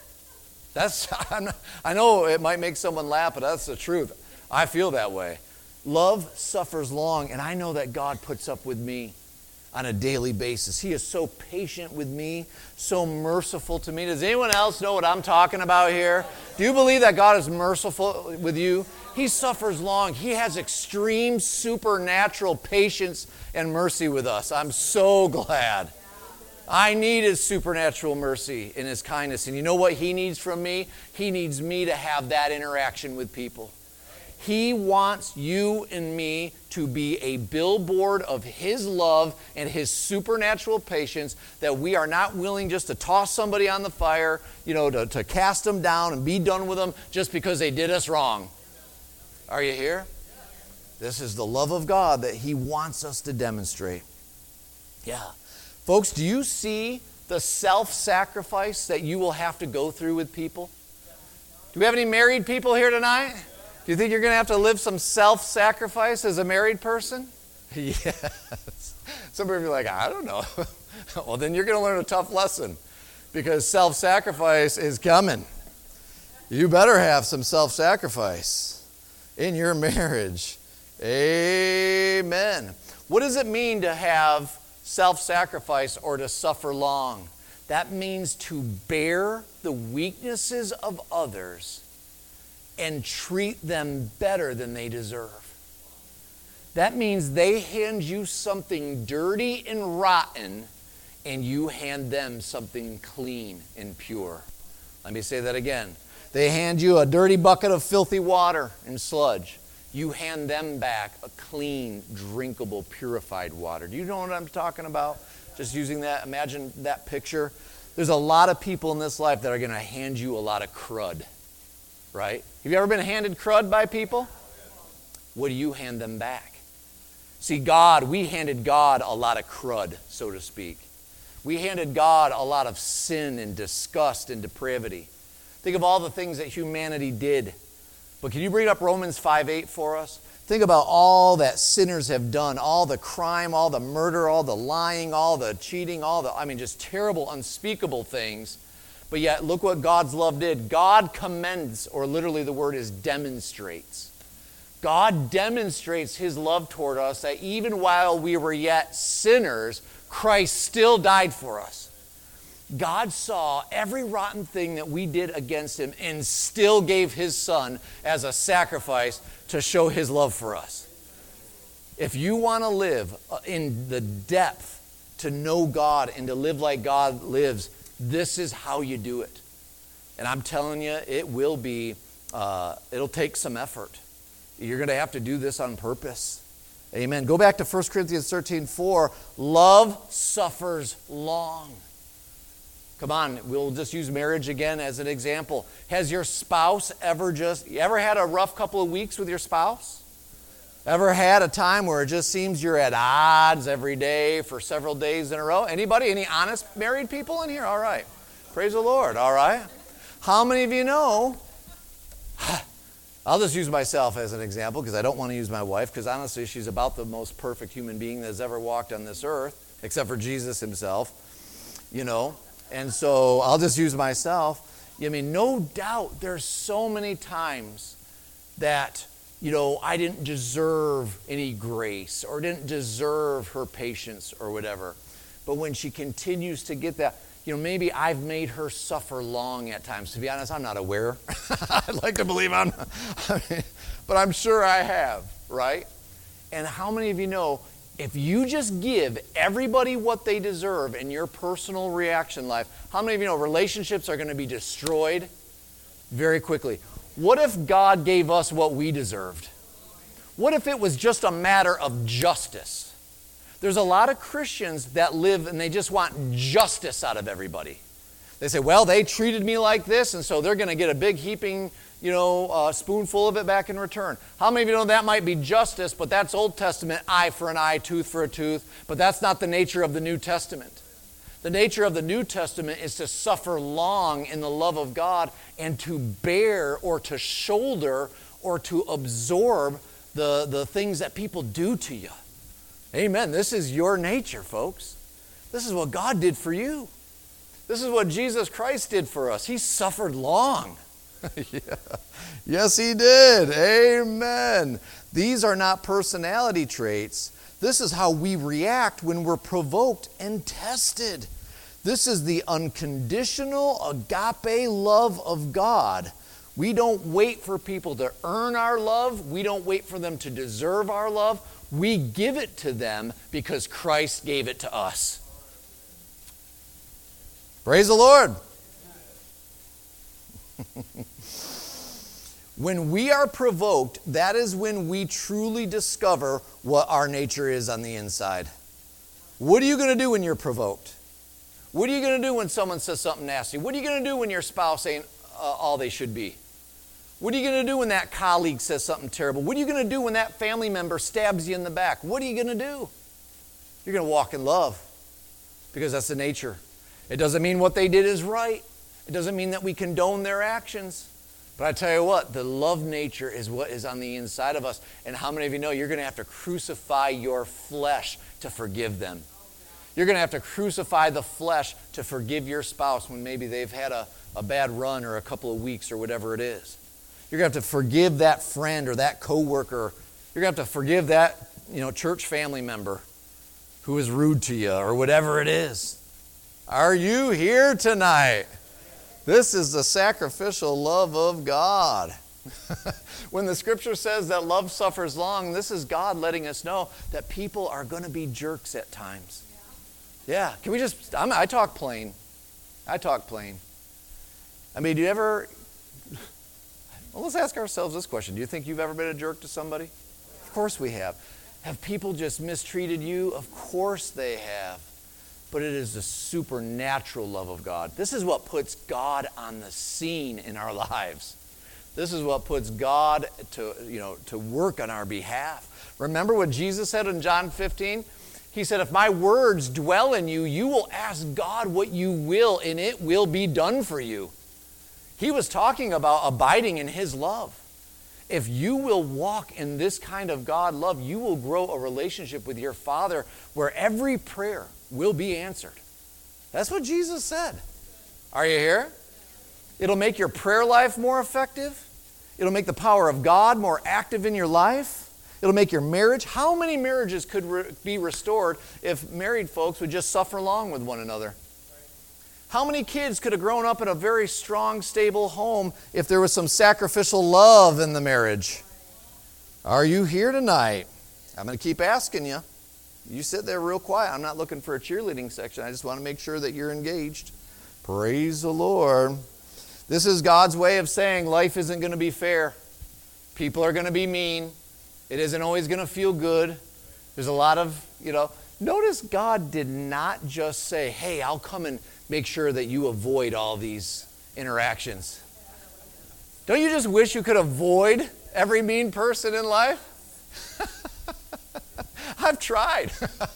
I know it might make someone laugh, but that's the truth. I feel that way. Love suffers long, and I know that God puts up with me on a daily basis. He is so patient with me, so merciful to me. Does anyone else know what I'm talking about here? Do you believe that God is merciful with you? He suffers long. He has extreme supernatural patience and mercy with us. I'm so glad. I need his supernatural mercy and his kindness. And you know what he needs from me? He needs me to have that interaction with people. He wants you and me to be a billboard of his love and his supernatural patience, that we are not willing just to toss somebody on the fire, to cast them down and be done with them just because they did us wrong. Are you here? This is the love of God that he wants us to demonstrate. Yeah. Folks, do you see the self-sacrifice that you will have to go through with people? Do we have any married people here tonight? Do you think you're going to have to live some self-sacrifice as a married person? Yes. Some of you are like, I don't know. Well, then you're going to learn a tough lesson, because self-sacrifice is coming. You better have some self-sacrifice in your marriage. Amen. What does it mean to have self-sacrifice or to suffer long? That means to bear the weaknesses of others and treat them better than they deserve. That means they hand you something dirty and rotten, and you hand them something clean and pure. Let me say that again. They hand you a dirty bucket of filthy water and sludge. You hand them back a clean, drinkable, purified water. Do you know what I'm talking about? Just using that, imagine that picture. There's a lot of people in this life that are going to hand you a lot of crud, right? Have you ever been handed crud by people? What do you hand them back? See, we handed God a lot of crud, so to speak. We handed God a lot of sin and disgust and depravity. Think of all the things that humanity did. But can you bring up Romans 5:8 for us? Think about all that sinners have done, all the crime, all the murder, all the lying, all the cheating, just terrible, unspeakable things. But yet, look what God's love did. God commends, or literally the word is demonstrates. God demonstrates his love toward us, that even while we were yet sinners, Christ still died for us. God saw every rotten thing that we did against him and still gave his son as a sacrifice to show his love for us. If you want to live in the depth to know God and to live like God lives, this is how you do it. And I'm telling you, it will be, it'll take some effort. You're going to have to do this on purpose. Amen. Go back to 1 Corinthians 13:4. Love suffers long. Come on, we'll just use marriage again as an example. Has your spouse you ever had a rough couple of weeks with your spouse? Ever had a time where it just seems you're at odds every day for several days in a row? Anybody? Any honest married people in here? All right. Praise the Lord. All right. How many of you know? I'll just use myself as an example because I don't want to use my wife, because honestly she's about the most perfect human being that has ever walked on this earth, except for Jesus himself, And so I'll just use myself. I mean, no doubt there's so many times that, I didn't deserve any grace or didn't deserve her patience or whatever. But when she continues to get that, maybe I've made her suffer long at times. To be honest, I'm not aware. I'd like to believe but I'm sure I have, right? And how many of you know, if you just give everybody what they deserve in your personal reaction life, how many of you know relationships are going to be destroyed very quickly? What if God gave us what we deserved? What if it was just a matter of justice? There's a lot of Christians that live and they just want justice out of everybody. They say, well, they treated me like this, and so they're going to get a big heaping, spoonful of it back in return. How many of you know that might be justice, but that's Old Testament, eye for an eye, tooth for a tooth, but that's not the nature of the New Testament. The nature of the New Testament is to suffer long in the love of God and to bear or to shoulder or to absorb the things that people do to you. Amen. This is your nature, folks. This is what God did for you. This is what Jesus Christ did for us. He suffered long. Yeah. Yes, he did. Amen. These are not personality traits. This is how we react when we're provoked and tested. This is the unconditional agape love of God. We don't wait for people to earn our love. We don't wait for them to deserve our love. We give it to them because Christ gave it to us. Praise the Lord. When we are provoked, that is when we truly discover what our nature is on the inside. What are you going to do when you're provoked? What are you going to do when someone says something nasty? What are you going to do when your spouse ain't all they should be? What are you going to do when that colleague says something terrible? What are you going to do when that family member stabs you in the back? What are you going to do? You're going to walk in love because that's the nature. It doesn't mean what they did is right. It doesn't mean that we condone their actions. But I tell you what, the love nature is what is on the inside of us. And how many of you know you're going to have to crucify your flesh to forgive them? You're going to have to crucify the flesh to forgive your spouse when maybe they've had a bad run or a couple of weeks or whatever it is. You're going to have to forgive that friend or that coworker. You're going to have to forgive that, church family member who is rude to you or whatever it is. Are you here tonight? This is the sacrificial love of God. When the scripture says that love suffers long, this is God letting us know that people are going to be jerks at times. Yeah, can we just, I talk plain. I mean, do you ever, well, let's ask ourselves this question. Do you think you've ever been a jerk to somebody? Of course we have. Have people just mistreated you? Of course they have. But it is the supernatural love of God. This is what puts God on the scene in our lives. This is what puts God to work on our behalf. Remember what Jesus said in John 15? He said, if my words dwell in you, you will ask God what you will, and it will be done for you. He was talking about abiding in his love. If you will walk in this kind of God love, you will grow a relationship with your Father where every prayer will be answered. That's what Jesus said. Are you here? It'll make your prayer life more effective. It'll make the power of God more active in your life. It'll make your marriage. How many marriages could be restored if married folks would just suffer long with one another? How many kids could have grown up in a very strong, stable home if there was some sacrificial love in the marriage? Are you here tonight? I'm going to keep asking you. You sit there real quiet. I'm not looking for a cheerleading section. I just want to make sure that you're engaged. Praise the Lord. This is God's way of saying life isn't going to be fair. People are going to be mean. It isn't always going to feel good. There's a lot of, notice God did not just say, hey, I'll come and make sure that you avoid all these interactions. Don't you just wish you could avoid every mean person in life? I've tried.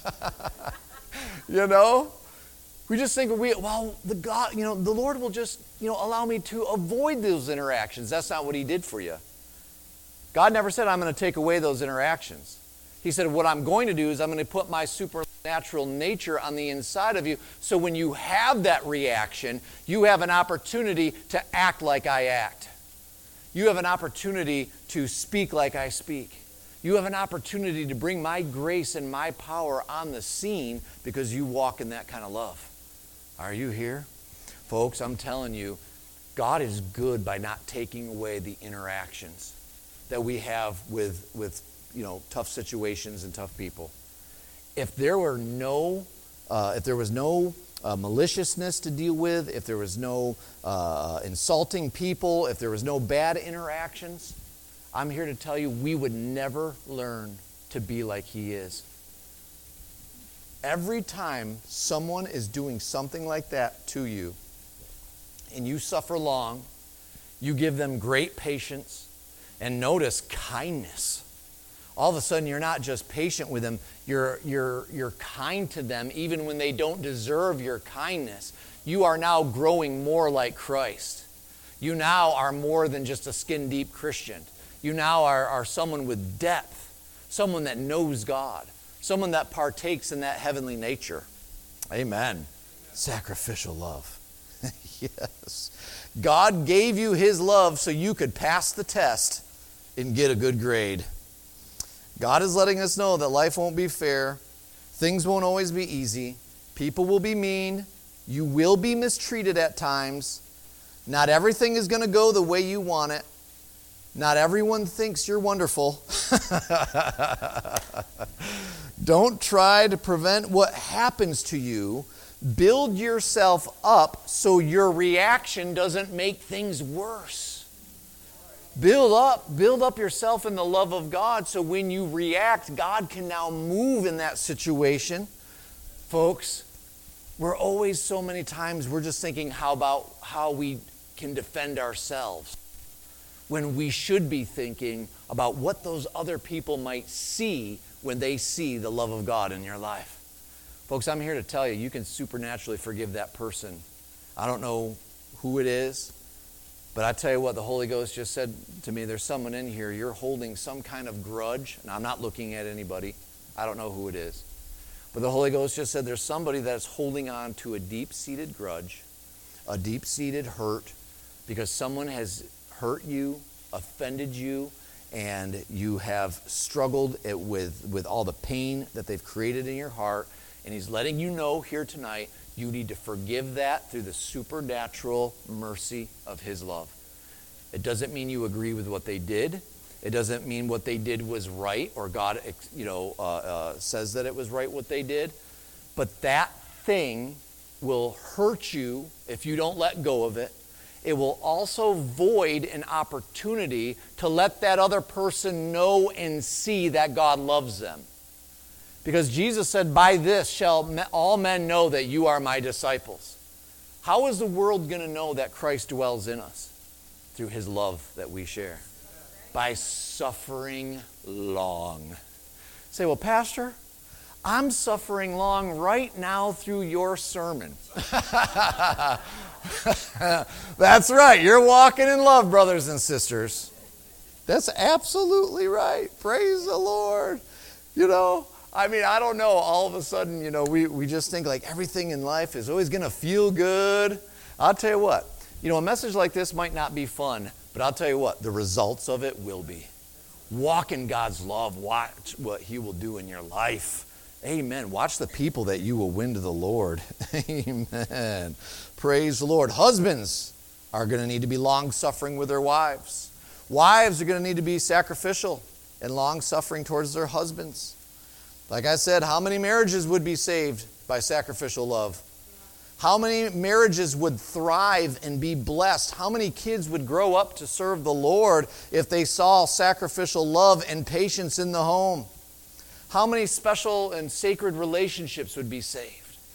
You know? We just think, the Lord will just, allow me to avoid those interactions. That's not what he did for you. God never said, I'm going to take away those interactions. He said, what I'm going to do is I'm going to put my supernatural nature on the inside of you, so when you have that reaction, you have an opportunity to act like I act. You have an opportunity to speak like I speak. You have an opportunity to bring my grace and my power on the scene because you walk in that kind of love. Are you here? Folks, I'm telling you, God is good by not taking away the interactions that we have with tough situations and tough people. If there was no maliciousness to deal with, if there was no insulting people, if there was no bad interactions, I'm here to tell you we would never learn to be like he is. Every time someone is doing something like that to you, and you suffer long, you give them great patience, and notice kindness. All of a sudden, you're not just patient with them, you're kind to them even when they don't deserve your kindness. You are now growing more like Christ. You now are more than just a skin-deep Christian. You now are someone with depth, someone that knows God, someone that partakes in that heavenly nature. Amen. Sacrificial love. Yes. God gave you his love so you could pass the test and get a good grade. God is letting us know that life won't be fair. Things won't always be easy. People will be mean. You will be mistreated at times. Not everything is going to go the way you want it. Not everyone thinks you're wonderful. Don't try to prevent what happens to you. Build yourself up so your reaction doesn't make things worse. Build up yourself in the love of God so when you react, God can now move in that situation. Folks, we're always so many times we're just thinking how we can defend ourselves, when we should be thinking about what those other people might see when they see the love of God in your life. Folks, I'm here to tell you, you can supernaturally forgive that person. I don't know who it is, but I tell you what, the Holy Ghost just said to me, there's someone in here, you're holding some kind of grudge. Now, I'm not looking at anybody. I don't know who it is. But the Holy Ghost just said there's somebody that's holding on to a deep-seated grudge, a deep-seated hurt, because someone has hurt you, offended you, and you have struggled with all the pain that they've created in your heart. And he's letting you know here tonight, you need to forgive that through the supernatural mercy of his love. It doesn't mean you agree with what they did. It doesn't mean what they did was right, or God says that it was right what they did. But that thing will hurt you if you don't let go of it. It will also void an opportunity to let that other person know and see that God loves them. Because Jesus said, by this shall all men know that you are my disciples. How is the world going to know that Christ dwells in us? Through his love that we share. By suffering long. Say, well, Pastor, I'm suffering long right now through your sermon. That's right. You're walking in love, brothers and sisters. That's absolutely right. Praise the Lord. I don't know. All of a sudden, we just think like everything in life is always going to feel good. I'll tell you what. A message like this might not be fun, but I'll tell you what. The results of it will be. Walk in God's love. Watch what he will do in your life. Amen. Watch the people that you will win to the Lord. Amen. Praise the Lord. Husbands are going to need to be long-suffering with their wives. Wives are going to need to be sacrificial and long-suffering towards their husbands. Like I said, how many marriages would be saved by sacrificial love? How many marriages would thrive and be blessed? How many kids would grow up to serve the Lord if they saw sacrificial love and patience in the home? How many special and sacred relationships would be saved?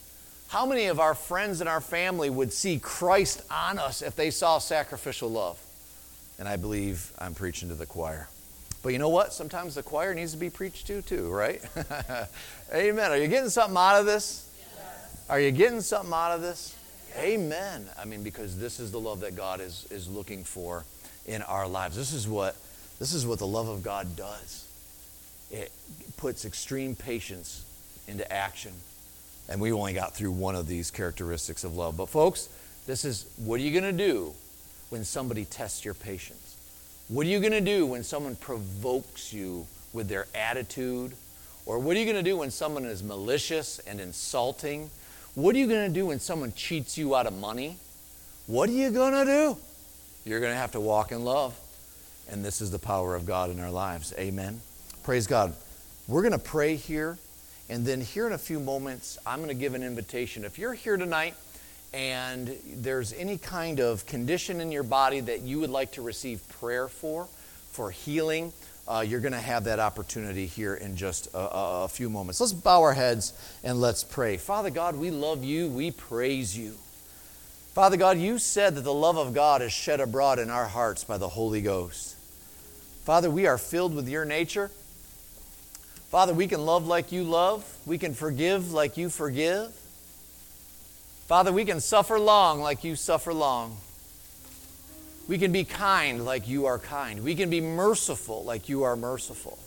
How many of our friends and our family would see Christ on us if they saw sacrificial love? And I believe I'm preaching to the choir. But you know what? Sometimes the choir needs to be preached to too, right? Amen. Are you getting something out of this? Yes. Are you getting something out of this? Yes. Amen. I mean, because this is the love that God is looking for in our lives. This is what the love of God does. It puts extreme patience into action. And we only got through one of these characteristics of love. But folks, this is, what are you going to do when somebody tests your patience? What are you going to do when someone provokes you with their attitude? Or what are you going to do when someone is malicious and insulting? What are you going to do when someone cheats you out of money? What are you going to do? You're going to have to walk in love. And this is the power of God in our lives. Amen. Praise God. We're going to pray here. And then here in a few moments, I'm going to give an invitation. If you're here tonight and there's any kind of condition in your body that you would like to receive prayer for healing, you're going to have that opportunity here in just a few moments. Let's bow our heads and let's pray. Father God, we love you. We praise you. Father God, you said that the love of God is shed abroad in our hearts by the Holy Ghost. Father, we are filled with your nature. Father, we can love like you love. We can forgive like you forgive. Father, we can suffer long like you suffer long. We can be kind like you are kind. We can be merciful like you are merciful.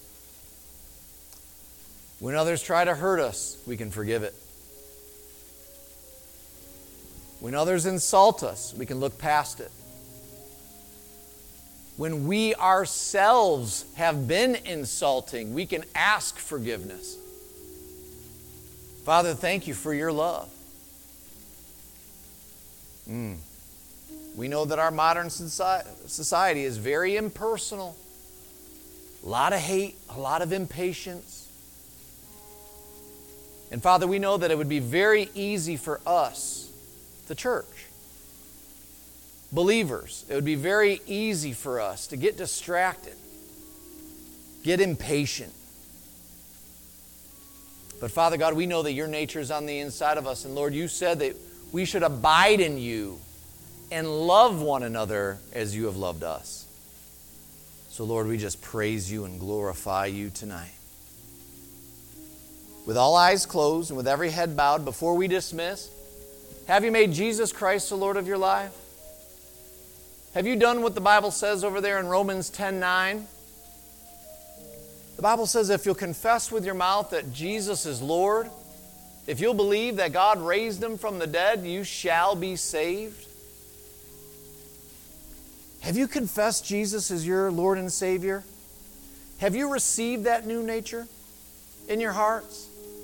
When others try to hurt us, we can forgive it. When others insult us, we can look past it. When we ourselves have been insulting, we can ask forgiveness. Father, thank you for your love. We know that our modern society is very impersonal. A lot of hate, a lot of impatience. And Father, we know that it would be very easy for us, the church, believers, it would be very easy for us to get distracted, get impatient. But Father God, we know that your nature is on the inside of us. And Lord, you said that we should abide in you and love one another as you have loved us. So Lord, we just praise you and glorify you tonight. With all eyes closed and with every head bowed, before we dismiss, have you made Jesus Christ the Lord of your life? Have you done what the Bible says over there in Romans 10:9? The Bible says if you'll confess with your mouth that Jesus is Lord, if you'll believe that God raised him from the dead, you shall be saved. Have you confessed Jesus as your Lord and Savior? Have you received that new nature in your hearts?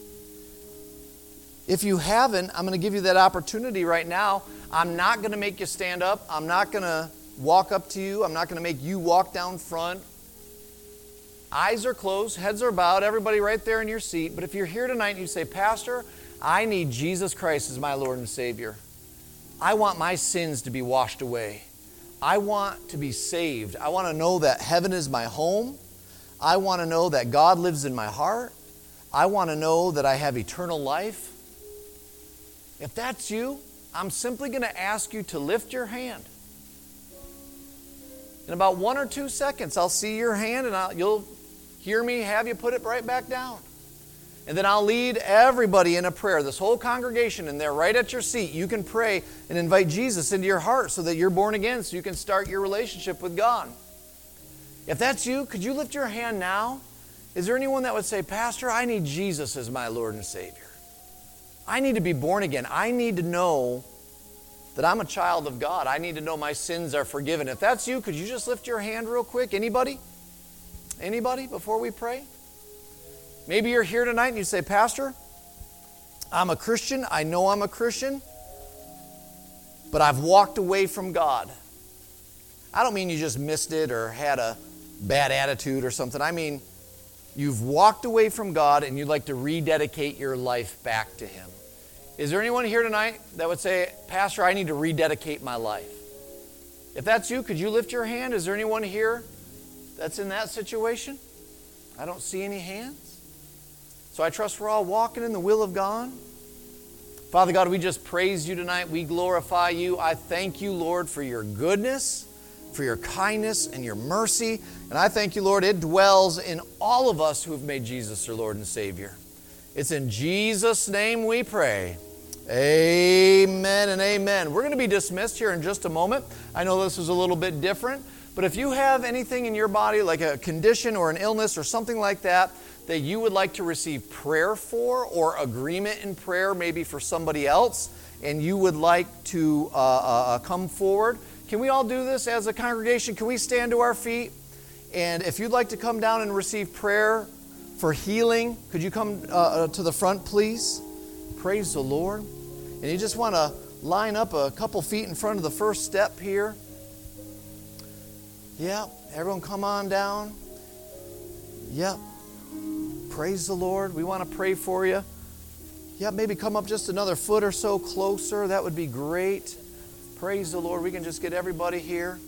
If you haven't, I'm going to give you that opportunity right now. I'm not going to make you stand up. I'm not going to walk up to you. I'm not going to make you walk down front. Eyes are closed, heads are bowed, everybody right there in your seat. But if you're here tonight and you say, Pastor, I need Jesus Christ as my Lord and Savior. I want my sins to be washed away. I want to be saved. I want to know that heaven is my home. I want to know that God lives in my heart. I want to know that I have eternal life. If that's you, I'm simply going to ask you to lift your hand. In about 1 or 2 seconds, I'll see your hand and you'll hear me have you put it right back down. And then I'll lead everybody in a prayer, this whole congregation, and there right at your seat, you can pray and invite Jesus into your heart so that you're born again, so you can start your relationship with God. If that's you, could you lift your hand now? Is there anyone that would say, Pastor, I need Jesus as my Lord and Savior. I need to be born again. I need to know that I'm a child of God. I need to know my sins are forgiven. If that's you, could you just lift your hand real quick? Anybody? Anybody before we pray? Maybe you're here tonight and you say, Pastor, I'm a Christian. I know I'm a Christian, but I've walked away from God. I don't mean you just missed it or had a bad attitude or something. I mean, you've walked away from God and you'd like to rededicate your life back to Him. Is there anyone here tonight that would say, Pastor, I need to rededicate my life? If that's you, could you lift your hand? Is there anyone here that's in that situation? I don't see any hands. So I trust we're all walking in the will of God. Father God, we just praise you tonight. We glorify you. I thank you, Lord, for your goodness, for your kindness and your mercy. And I thank you, Lord, it dwells in all of us who have made Jesus our Lord and Savior. It's in Jesus' name we pray. Amen and amen. We're going to be dismissed here in just a moment. I know this is a little bit different, but if you have anything in your body, like a condition or an illness or something like that, that you would like to receive prayer for or agreement in prayer maybe for somebody else, and you would like to come forward, can we all do this as a congregation? Can we stand to our feet? And if you'd like to come down and receive prayer for healing, could you come to the front, please? Praise the Lord. And you just want to line up a couple feet in front of the first step here. Yeah, everyone come on down. Yep. Praise the Lord. We want to pray for you. Yeah, maybe come up just another foot or so closer. That would be great. Praise the Lord. We can just get everybody here.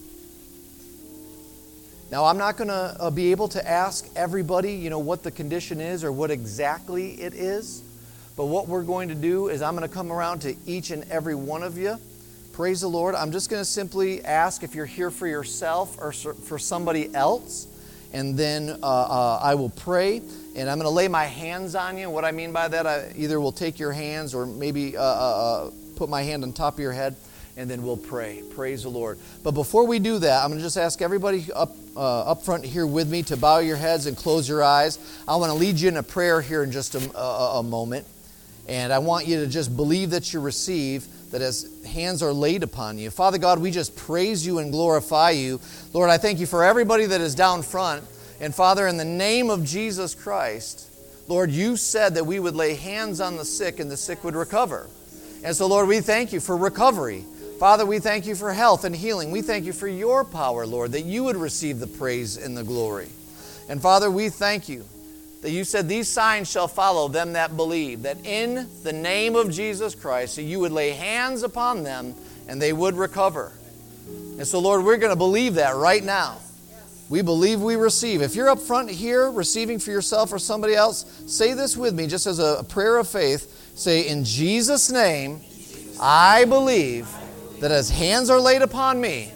Now, I'm not going to be able to ask everybody, what the condition is or what exactly it is. But what we're going to do is I'm going to come around to each and every one of you. Praise the Lord. I'm just going to simply ask if you're here for yourself or for somebody else. And then I will pray. And I'm going to lay my hands on you. What I mean by that, I either will take your hands or maybe put my hand on top of your head. And then we'll pray. Praise the Lord. But before we do that, I'm going to just ask everybody up front here with me to bow your heads and close your eyes. I want to lead you in a prayer here in just a moment. And I want you to just believe that you receive, that as hands are laid upon you. Father God, we just praise you and glorify you. Lord, I thank you for everybody that is down front. And Father, in the name of Jesus Christ, Lord, you said that we would lay hands on the sick and the sick would recover. And so, Lord, we thank you for recovery. Father, we thank you for health and healing. We thank you for your power, Lord, that you would receive the praise and the glory. And Father, we thank you that you said these signs shall follow them that believe, that in the name of Jesus Christ, that you would lay hands upon them and they would recover. And so, Lord, we're going to believe that right now. We believe we receive. If you're up front here receiving for yourself or somebody else, say this with me just as a prayer of faith. Say, in Jesus' name, I believe that as hands are laid upon me,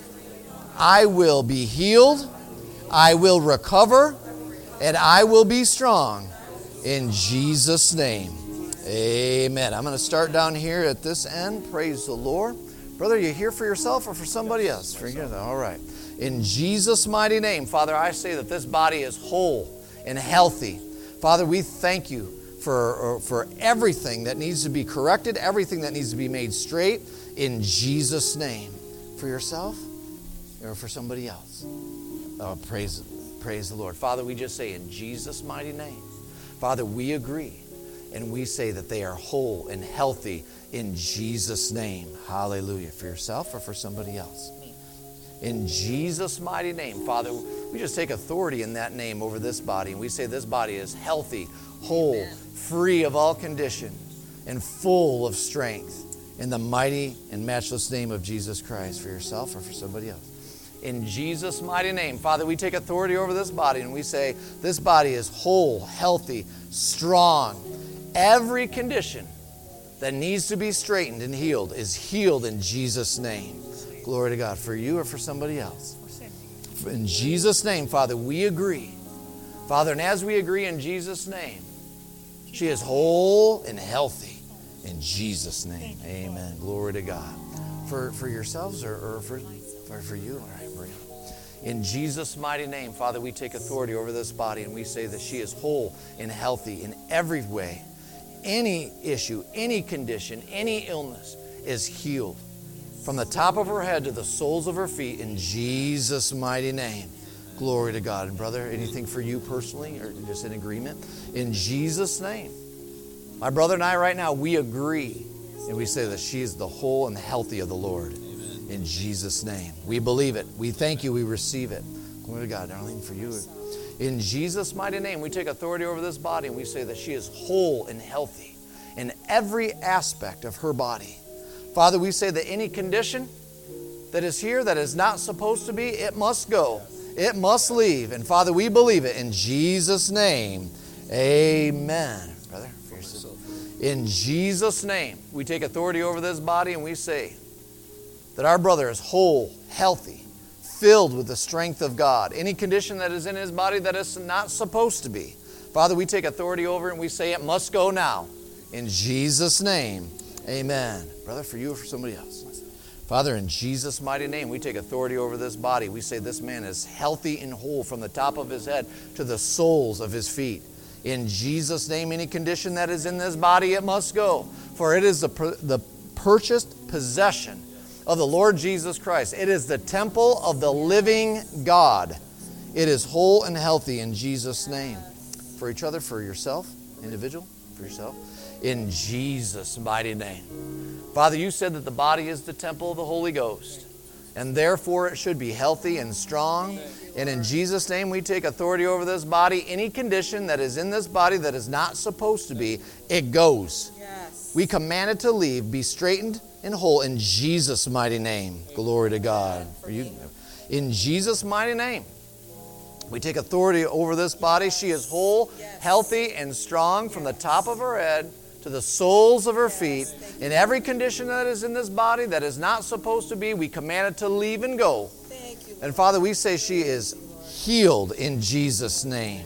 I will be healed, I will recover, and I will be strong in Jesus' name. Amen. I'm going to start down here at this end. Praise the Lord. Brother, are you here for yourself or for somebody else? All right. In Jesus' mighty name, Father, I say that this body is whole and healthy. Father, we thank you for everything that needs to be corrected, everything that needs to be made straight in Jesus' name. For yourself or for somebody else? Oh, praise the Lord. Father, we just say in Jesus' mighty name. Father, we agree and we say that they are whole and healthy in Jesus' name. Hallelujah. For yourself or for somebody else? In Jesus' mighty name, Father, we just take authority in that name over this body. And we say this body is healthy, whole, Amen, free of all condition, and full of strength. In the mighty and matchless name of Jesus Christ. For yourself or for somebody else? In Jesus' mighty name, Father, we take authority over this body and we say this body is whole, healthy, strong. Every condition that needs to be straightened and healed is healed in Jesus' name. Glory to God. For you or for somebody else? In Jesus' name, Father, we agree. Father, and as we agree in Jesus' name, she is whole and healthy in Jesus' name. Amen. Glory to God. For yourselves or for you? All right, Maria. In Jesus' mighty name, Father, we take authority over this body and we say that she is whole and healthy in every way. Any issue, any condition, any illness is healed from the top of her head to the soles of her feet in Jesus' mighty name. Glory to God. And brother, anything for you personally or just in agreement? In Jesus' name. My brother and I right now, we agree and we say that she is the whole and healthy of the Lord. Amen. In Jesus' name. We believe it. We thank you. We receive it. Glory to God. Darlene, for you. In Jesus' mighty name, we take authority over this body and we say that she is whole and healthy in every aspect of her body. Father, we say that any condition that is here that is not supposed to be, it must go. It must leave. And Father, we believe it in Jesus' name. Amen. Brother, for yourself. In Jesus' name, we take authority over this body and we say that our brother is whole, healthy, filled with the strength of God. Any condition that is in his body that is not supposed to be, Father, we take authority over it and we say it must go now. In Jesus' name, amen. Brother, for you or for somebody else? Father, in Jesus' mighty name, we take authority over this body. We say this man is healthy and whole from the top of his head to the soles of his feet. In Jesus' name, any condition that is in this body, it must go. For it is the purchased possession of the Lord Jesus Christ. It is the temple of the living God. It is whole and healthy in Jesus' name. For each other, for yourself, individual, for yourself. In Jesus' mighty name. Father, you said that the body is the temple of the Holy Ghost, and therefore it should be healthy and strong. And in Jesus' name, we take authority over this body. Any condition that is in this body that is not supposed to be, it goes. Yes. We command it to leave, be straightened and whole in Jesus' mighty name. Glory to God. For you, in Jesus' mighty name, we take authority over this body. She is whole, healthy, and strong from the top of her head to the soles of her feet. In every condition that is in this body that is not supposed to be, we command it to leave and go. And Father, we say she is healed in Jesus' name.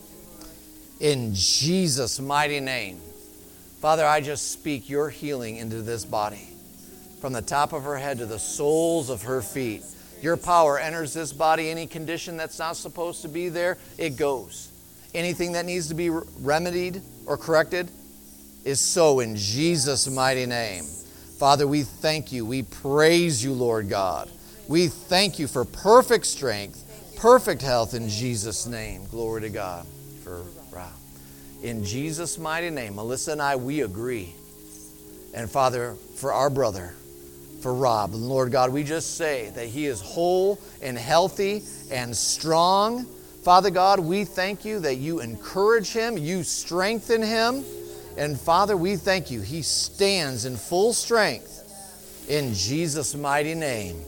In Jesus' mighty name. Father, I just speak your healing into this body. From the top of her head to the soles of her feet. Your power enters this body. Any condition that's not supposed to be there, it goes. Anything that needs to be remedied or corrected is so in Jesus' mighty name. Father, we thank you. We praise you, Lord God. We thank you for perfect strength, perfect health in Jesus' name. Glory to God. For Rob. In Jesus' mighty name, Melissa and I, we agree. And Father, for our brother, for Rob, and Lord God, we just say that he is whole and healthy and strong. Father God, we thank you that you encourage him, you strengthen him. And Father, we thank you. He stands in full strength in Jesus' mighty name.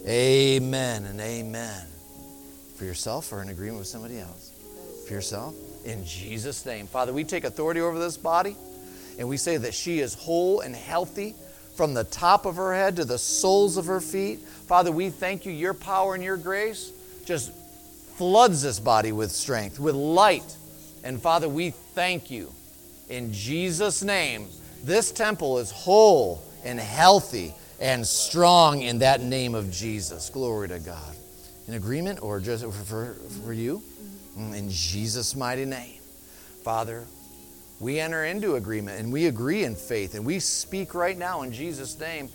Amen and amen. For yourself or in agreement with somebody else? For yourself? In Jesus' name. Father, we take authority over this body and we say that she is whole and healthy from the top of her head to the soles of her feet. Father, we thank you. Your power and your grace just floods this body with strength, with light. And Father, we thank you. In Jesus' name, this temple is whole and healthy and strong in that name of Jesus. Glory to God. In agreement or just for you? In Jesus' mighty name. Father, we enter into agreement and we agree in faith and we speak right now in Jesus' name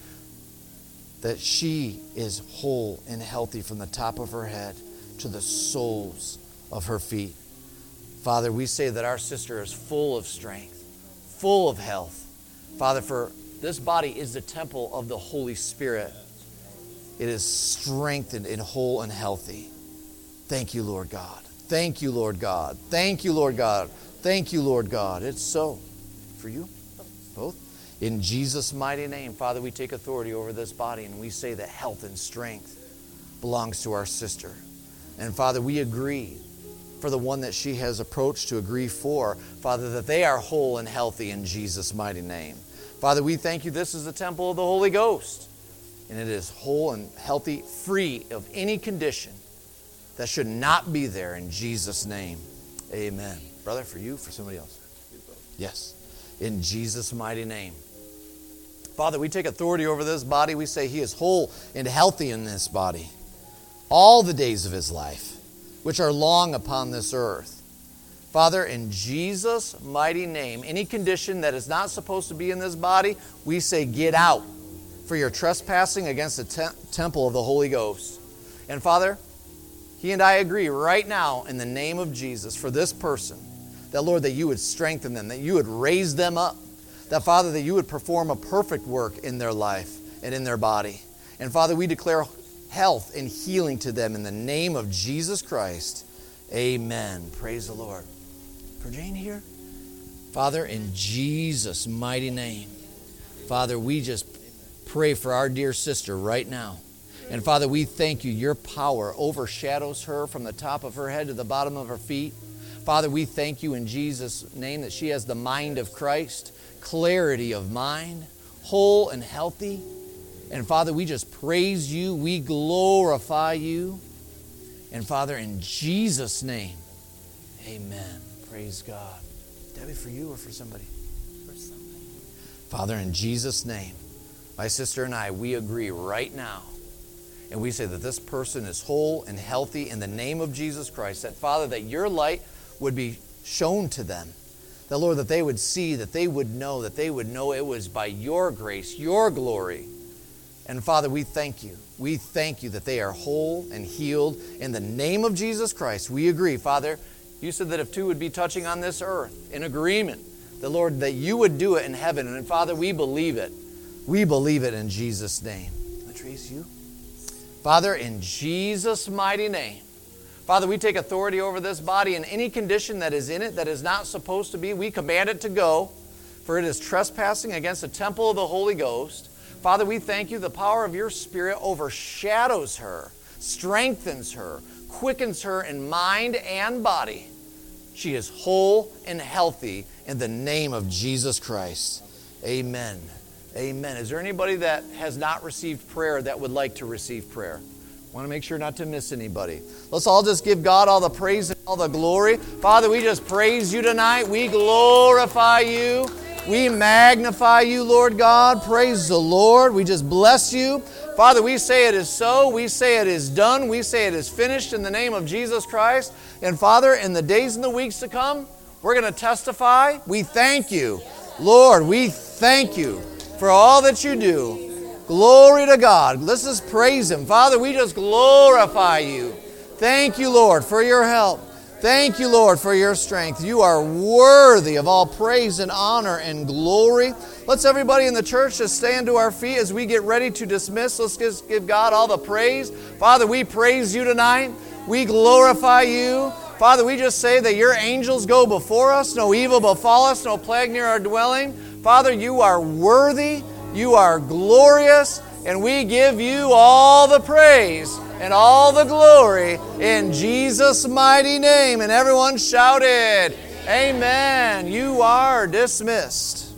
that she is whole and healthy from the top of her head to the soles of her feet. Father, we say that our sister is full of strength, full of health. Father, for this body is the temple of the Holy Spirit. It is strengthened and whole and healthy. Thank you, Lord God. Thank you, Lord God. Thank you, Lord God. Thank you, Lord God. It's so. For you? Both? In Jesus' mighty name, Father, we take authority over this body and we say that health and strength belongs to our sister. And Father, we agree for the one that she has approached to agree for, Father, that they are whole and healthy in Jesus' mighty name. Father, we thank you. This is the temple of the Holy Ghost. And it is whole and healthy, free of any condition that should not be there in Jesus' name. Amen. Brother, for you, for somebody else? Yes. In Jesus' mighty name. Father, we take authority over this body. We say he is whole and healthy in this body all the days of his life, which are long upon this earth. Father, in Jesus' mighty name, any condition that is not supposed to be in this body, we say get out for your trespassing against the temple of the Holy Ghost. And Father, he and I agree right now in the name of Jesus for this person, that Lord, that you would strengthen them, that you would raise them up, that Father, that you would perform a perfect work in their life and in their body. And Father, we declare health and healing to them in the name of Jesus Christ. Amen. Praise the Lord. For Jane here, Father, in Jesus' mighty name, Father, we just pray for our dear sister right now. And Father, we thank you. Your power overshadows her from the top of her head to the bottom of her feet. Father, we thank you in Jesus' name that she has the mind of Christ. clarity of mind, whole and healthy. And Father, we just praise you. We glorify you. And Father, in Jesus' name, amen. Praise God. Debbie, for you or for somebody? For somebody. Father, in Jesus' name, my sister and I, we agree right now. And we say that this person is whole and healthy in the name of Jesus Christ. That, Father, that your light would be shown to them. That, Lord, that they would see, that they would know it was by your grace, your glory. And Father, we thank you. We thank you that they are whole and healed in the name of Jesus Christ. We agree, Father. You said that if two would be touching on this earth in agreement, the Lord, that you would do it in heaven. And Father, we believe it. We believe it in Jesus' name. Latrice, you? Father, in Jesus' mighty name. Father, we take authority over this body, and any condition that is in it that is not supposed to be, we command it to go, for it is trespassing against the temple of the Holy Ghost. Father, we thank you. The power of your Spirit overshadows her, strengthens her, quickens her in mind and body. She is whole and healthy in the name of Jesus Christ. Amen. Amen. Is there anybody that has not received prayer that would like to receive prayer? Want to make sure not to miss anybody. Let's all just give God all the praise and all the glory. Father, we just praise you tonight. We glorify you. We magnify you, Lord God. Praise the Lord. We just bless you. Father, we say it is so. We say it is done. We say it is finished in the name of Jesus Christ. And Father, in the days and the weeks to come, we're going to testify. We thank you. Lord, we thank you for all that you do. Glory to God. Let's just praise Him. Father, we just glorify you. Thank you, Lord, for your help. Thank you, Lord, for your strength. You are worthy of all praise and honor and glory. Let's everybody in the church just stand to our feet as we get ready to dismiss. Let's just give God all the praise. Father, we praise you tonight. We glorify you. Father, we just say that your angels go before us. No evil befall us. No plague near our dwelling. Father, you are worthy. You are glorious. And we give you all the praise and all the glory in Jesus' mighty name. And everyone shouted, amen. You are dismissed.